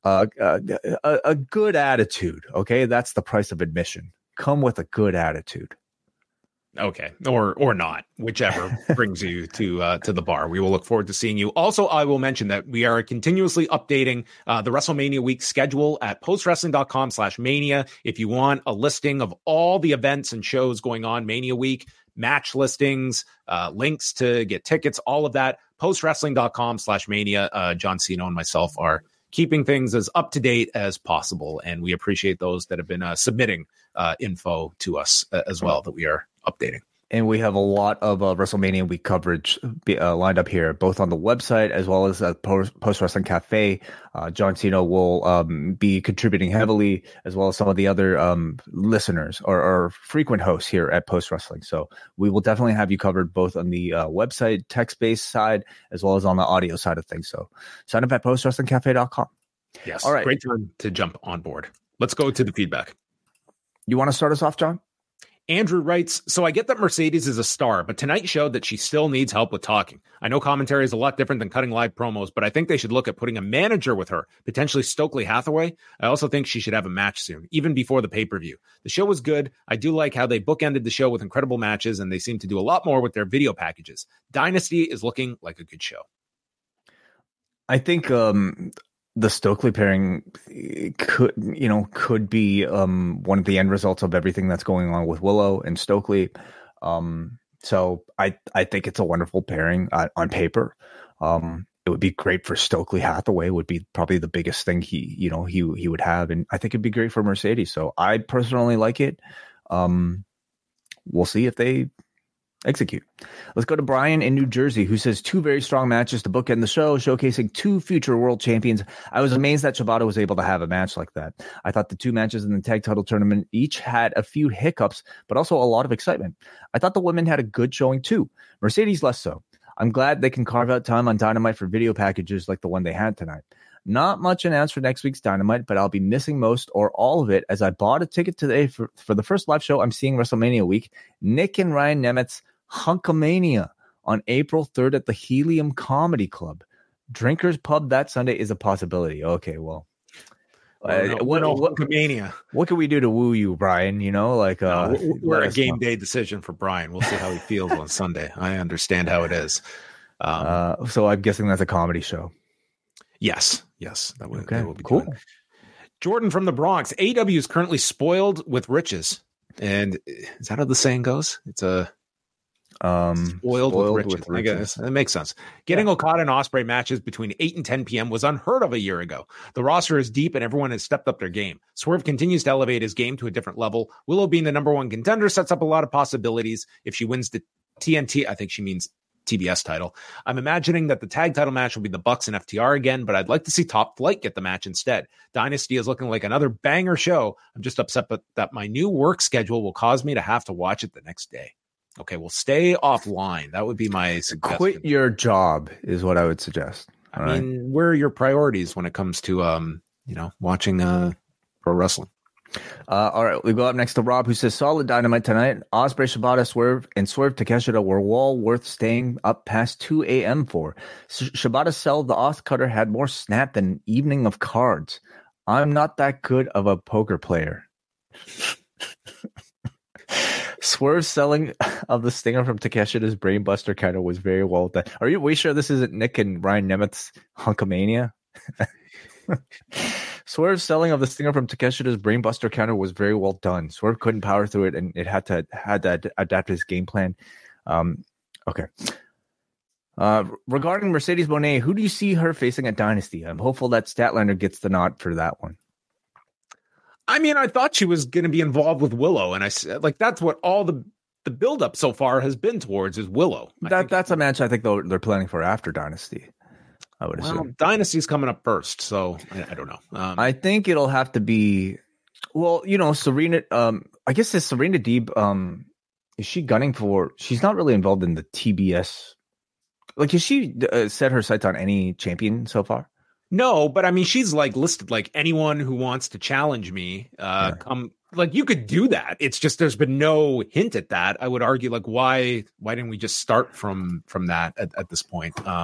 Speaker 3: uh, uh, a, a good attitude. Okay, that's the price of admission. Come with a good attitude.
Speaker 2: Okay, or or not, whichever brings you to uh, to the bar. We will look forward to seeing you. Also, I will mention that we are continuously updating uh, the WrestleMania week schedule at postwrestling.com slash mania. If you want a listing of all the events and shows going on Mania week, match listings, uh, links to get tickets, all of that, postwrestling.com slash mania. Uh, John Cena and myself are keeping things as up to date as possible, and we appreciate those that have been uh, submitting uh, info to us uh, as well that we are updating.
Speaker 3: And we have a lot of uh, WrestleMania week coverage be, uh, lined up here, both on the website as well as at Post, Post Wrestling Cafe. Uh, John Cena will um, be contributing heavily, as well as some of the other um, listeners or, or frequent hosts here at Post Wrestling. So we will definitely have you covered both on the uh, website text-based side as well as on the audio side of things. So sign up at post wrestling cafe dot com.
Speaker 2: Yes,
Speaker 3: all right.
Speaker 2: Great time to jump on board. Let's go to the feedback.
Speaker 3: You want to start us off, John?
Speaker 2: Andrew writes, so I get that Mercedes is a star, but tonight showed that she still needs help with talking. I know commentary is a lot different than cutting live promos, but I think they should look at putting a manager with her, potentially Stokely Hathaway. I also think she should have a match soon, even before the pay-per-view. The show was good. I do like how they bookended the show with incredible matches, and they seem to do a lot more with their video packages. Dynasty is looking like a good show.
Speaker 3: I think um, the Stokely pairing could, you know, could be um, one of the end results of everything that's going on with Willow and Stokely. Um, so I, I think it's a wonderful pairing uh, on paper. Um, it would be great for Stokely Hathaway. Would be probably the biggest thing he, you know, he he would have, and I think it'd be great for Mercedes. So I personally like it. Um, we'll see if they execute. Let's go to Brian in New Jersey, who says two very strong matches to bookend the show, showcasing two future world champions. I was amazed that Shibata was able to have a match like that. I thought the two matches in the tag title tournament each had a few hiccups, but also a lot of excitement. I thought the women had a good showing too. Mercedes less so. I'm glad they can carve out time on Dynamite for video packages like the one they had tonight. Not much announced for next week's Dynamite, but I'll be missing most or all of it as I bought a ticket today for, for the first live show I'm seeing WrestleMania week, Nick and Ryan Nemetz's Hunkamania on April third at the Helium Comedy Club. Drinkers Pub that Sunday is a possibility. Okay, well,
Speaker 2: uh, no,
Speaker 3: what,
Speaker 2: no,
Speaker 3: what,
Speaker 2: Hunkamania.
Speaker 3: What can we do to woo you, Brian? You know, like uh,
Speaker 2: no, we're a game day decision for Brian. We'll see how he feels on Sunday. I understand how it is. Um,
Speaker 3: uh, so I'm guessing that's a comedy show.
Speaker 2: Yes, yes, that would,
Speaker 3: okay,
Speaker 2: that would be
Speaker 3: cool.
Speaker 2: Good. Jordan from the Bronx. A E W is currently spoiled with riches, and is that how the saying goes? It's a
Speaker 3: Um,
Speaker 2: spoiled,
Speaker 3: spoiled
Speaker 2: with, riches.
Speaker 3: with riches.
Speaker 2: I guess that makes sense. Getting
Speaker 3: yeah.
Speaker 2: Okada and Ospreay matches between eight and ten p.m. was unheard of a year ago. The roster is deep and everyone has stepped up their game. Swerve continues to elevate his game to a different level. Willow being the number one contender sets up a lot of possibilities. If she wins the T N T, I think she means T B S title. I'm imagining that the tag title match will be the Bucks and F T R again, but I'd like to see Top Flight get the match instead. Dynasty is looking like another banger show. I'm just upset but that my new work schedule will cause me to have to watch it the next day. Okay, well, stay offline. That would be my suggestion.
Speaker 3: Quit your job is what I would suggest.
Speaker 2: I All mean, right? Where are your priorities when it comes to, um, you know, watching uh, pro wrestling?
Speaker 3: Uh, all right, we go up next to Rob, who says, solid Dynamite tonight. Ospreay, Shibata, Swerve, and Swerve Takeshita were all worth staying up past two a.m. for. Sh- Shibata's sell the Oth Cutter had more snap than an evening of cards. I'm not that good of a poker player. Swerve's selling of the stinger from Takeshita's Brainbuster kind of was very well done. Are you we sure this isn't Nick and Ryan Nemetz's Hunkamania? Swerve's selling of the stinger from Takeshita's Brainbuster counter was very well done. Swerve couldn't power through it, and it had to had to ad- adapt his game plan. Um, okay. Uh, regarding Mercedes Moné, who do you see her facing at Dynasty? I'm hopeful that Statlander gets the nod for that one.
Speaker 2: I mean, I thought she was going to be involved with Willow, and I said, like, that's what all the the buildup so far has been towards is Willow. I
Speaker 3: that that's a match I think they're, they're planning for after Dynasty. I would assume.
Speaker 2: Well, Dynasty's coming up first, so I, I don't know. Um,
Speaker 3: I think it'll have to be, well, you know, Serena. Um, I guess is Serena Deeb. Um, is she gunning for? She's not really involved in the T B S. Like, has she uh, set her sights on any champion so far?
Speaker 2: No, but I mean, she's like listed like anyone who wants to challenge me. Uh,
Speaker 3: yeah.
Speaker 2: Come, like you could do that. It's just there's been no hint at that. I would argue, like, why why didn't we just start from from that at, at this point? Um,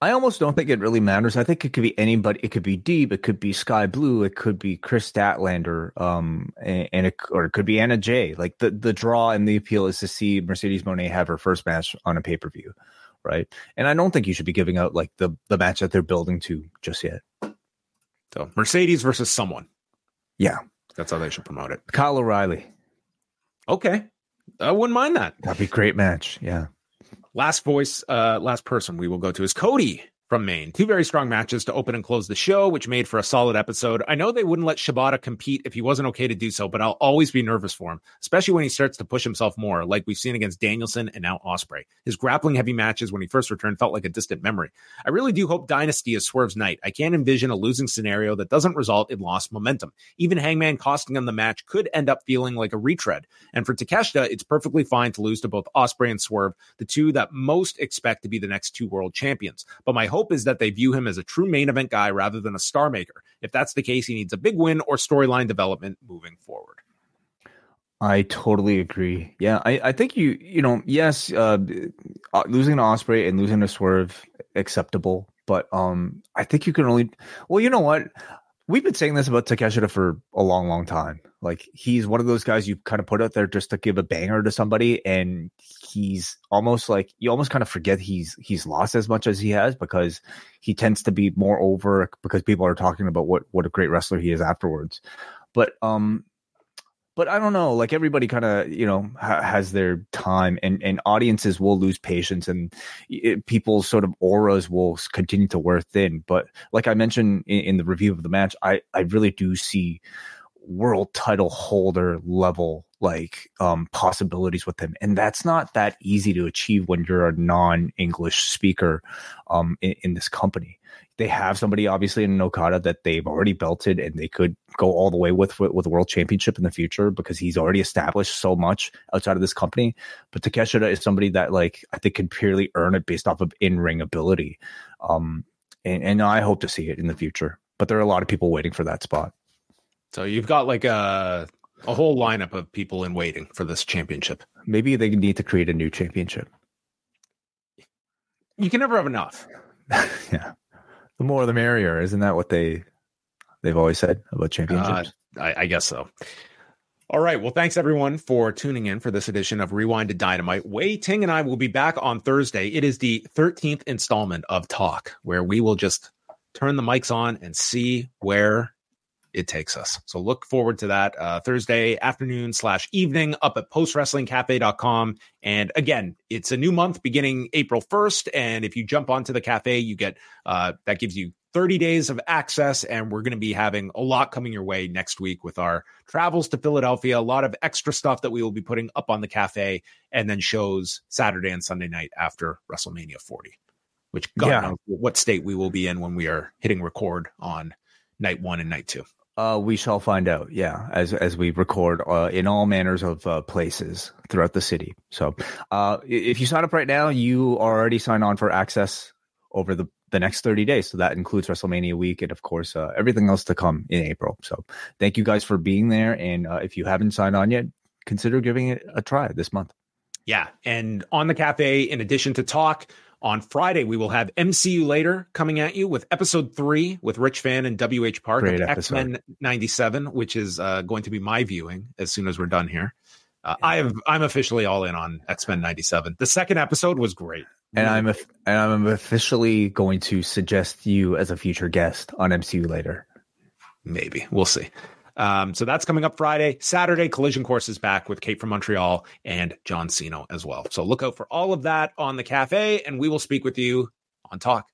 Speaker 3: I almost don't think it really matters. I think it could be anybody. It could be Deeb. It could be Sky Blue. It could be Chris Statlander. Um, and, and it, or it could be Anna Jay. Like the, the draw and the appeal is to see Mercedes Moné have her first match on a pay per view, right? And I don't think you should be giving out like the the match that they're building to just yet.
Speaker 2: So Mercedes versus someone.
Speaker 3: Yeah,
Speaker 2: that's how they should promote it.
Speaker 3: Kyle O'Reilly.
Speaker 2: Okay, I wouldn't mind that.
Speaker 3: That'd be a great match. Yeah.
Speaker 2: Last voice, uh, last person we will go to is Cody from Maine. Two very strong matches to open and close the show, which made for a solid episode. I know they wouldn't let Shibata compete if he wasn't okay to do so, but I'll always be nervous for him, especially when he starts to push himself more, like we've seen against Danielson and now Ospreay. His grappling heavy matches when he first returned felt like a distant memory. I really do hope Dynasty is Swerve's night. I can't envision a losing scenario that doesn't result in lost momentum. Even Hangman costing him the match could end up feeling like a retread. And for Takeshita, it's perfectly fine to lose to both Ospreay and Swerve, the two that most expect to be the next two world champions. But my hope is that they view him as a true main event guy rather than a star maker. If that's the case, he needs a big win or storyline development moving forward.
Speaker 3: I totally agree. Yeah, I, I think you, you know, yes, uh, losing to Ospreay and losing to Swerve, acceptable. But um, I think you can only, well, you know what? We've been saying this about Takeshita for a long, long time. Like, he's one of those guys you kind of put out there just to give a banger to somebody, and he's almost like, you almost kind of forget he's he's lost as much as he has, because he tends to be more over because people are talking about what what a great wrestler he is afterwards. But um, but I don't know. Like, everybody kind of, you know, ha- has their time, and and audiences will lose patience, and it, people's sort of auras will continue to wear thin. But like I mentioned in, in the review of the match, I I really do see world title holder level like um possibilities with him, and that's not that easy to achieve when you're a non-English speaker um in, in this company. They have somebody obviously in Okada that they've already belted, and they could go all the way with with, with a world championship in the future because he's already established so much outside of this company. But Takeshita is somebody that, like, I think could purely earn it based off of in-ring ability, um and, and I hope to see it in the future, but there are a lot of people waiting for that spot.
Speaker 2: So you've got like a a whole lineup of people in waiting for this championship.
Speaker 3: Maybe they need to create a new championship.
Speaker 2: You can never have enough.
Speaker 3: Yeah, the more the merrier. Isn't that what they they've always said about championships?
Speaker 2: Uh, I, I guess so. All right. Well, thanks everyone for tuning in for this edition of Rewind to Dynamite. Wei Ting and I will be back on Thursday. It is the thirteenth installment of Talk, where we will just turn the mics on and see where it takes us. So look forward to that uh, Thursday afternoon slash evening up at post wrestling cafe dot com. And again, it's a new month beginning April first. And if you jump onto the cafe, you get uh, that gives you thirty days of access. And we're going to be having a lot coming your way next week with our travels to Philadelphia, a lot of extra stuff that we will be putting up on the cafe, and then shows Saturday and Sunday night after WrestleMania forty, which God
Speaker 3: yeah.
Speaker 2: knows what state we will be in when we are hitting record on night one and night two.
Speaker 3: Uh, we shall find out, yeah, as as we record uh, in all manners of uh, places throughout the city. So uh, if you sign up right now, you are already signed on for access over the, the next thirty days. So that includes WrestleMania week and, of course, uh, everything else to come in April. So thank you guys for being there. And uh, if you haven't signed on yet, consider giving it a try this month.
Speaker 2: Yeah. And on the cafe, in addition to Talk, on Friday, we will have M C U Later coming at you with episode three with Rich Fan and W H Park of X-Men ninety-seven, which is uh, going to be my viewing as soon as we're done here. Uh, yeah. I have, I'm officially all in on X-Men ninety-seven. The second episode was great.
Speaker 3: And I'm a, and I'm officially going to suggest you as a future guest on M C U Later.
Speaker 2: Maybe. We'll see. Um, so that's coming up Friday. Saturday, Collision Course is back with Kate from Montreal and John Cena as well. So look out for all of that on the cafe, and we will speak with you on Talk.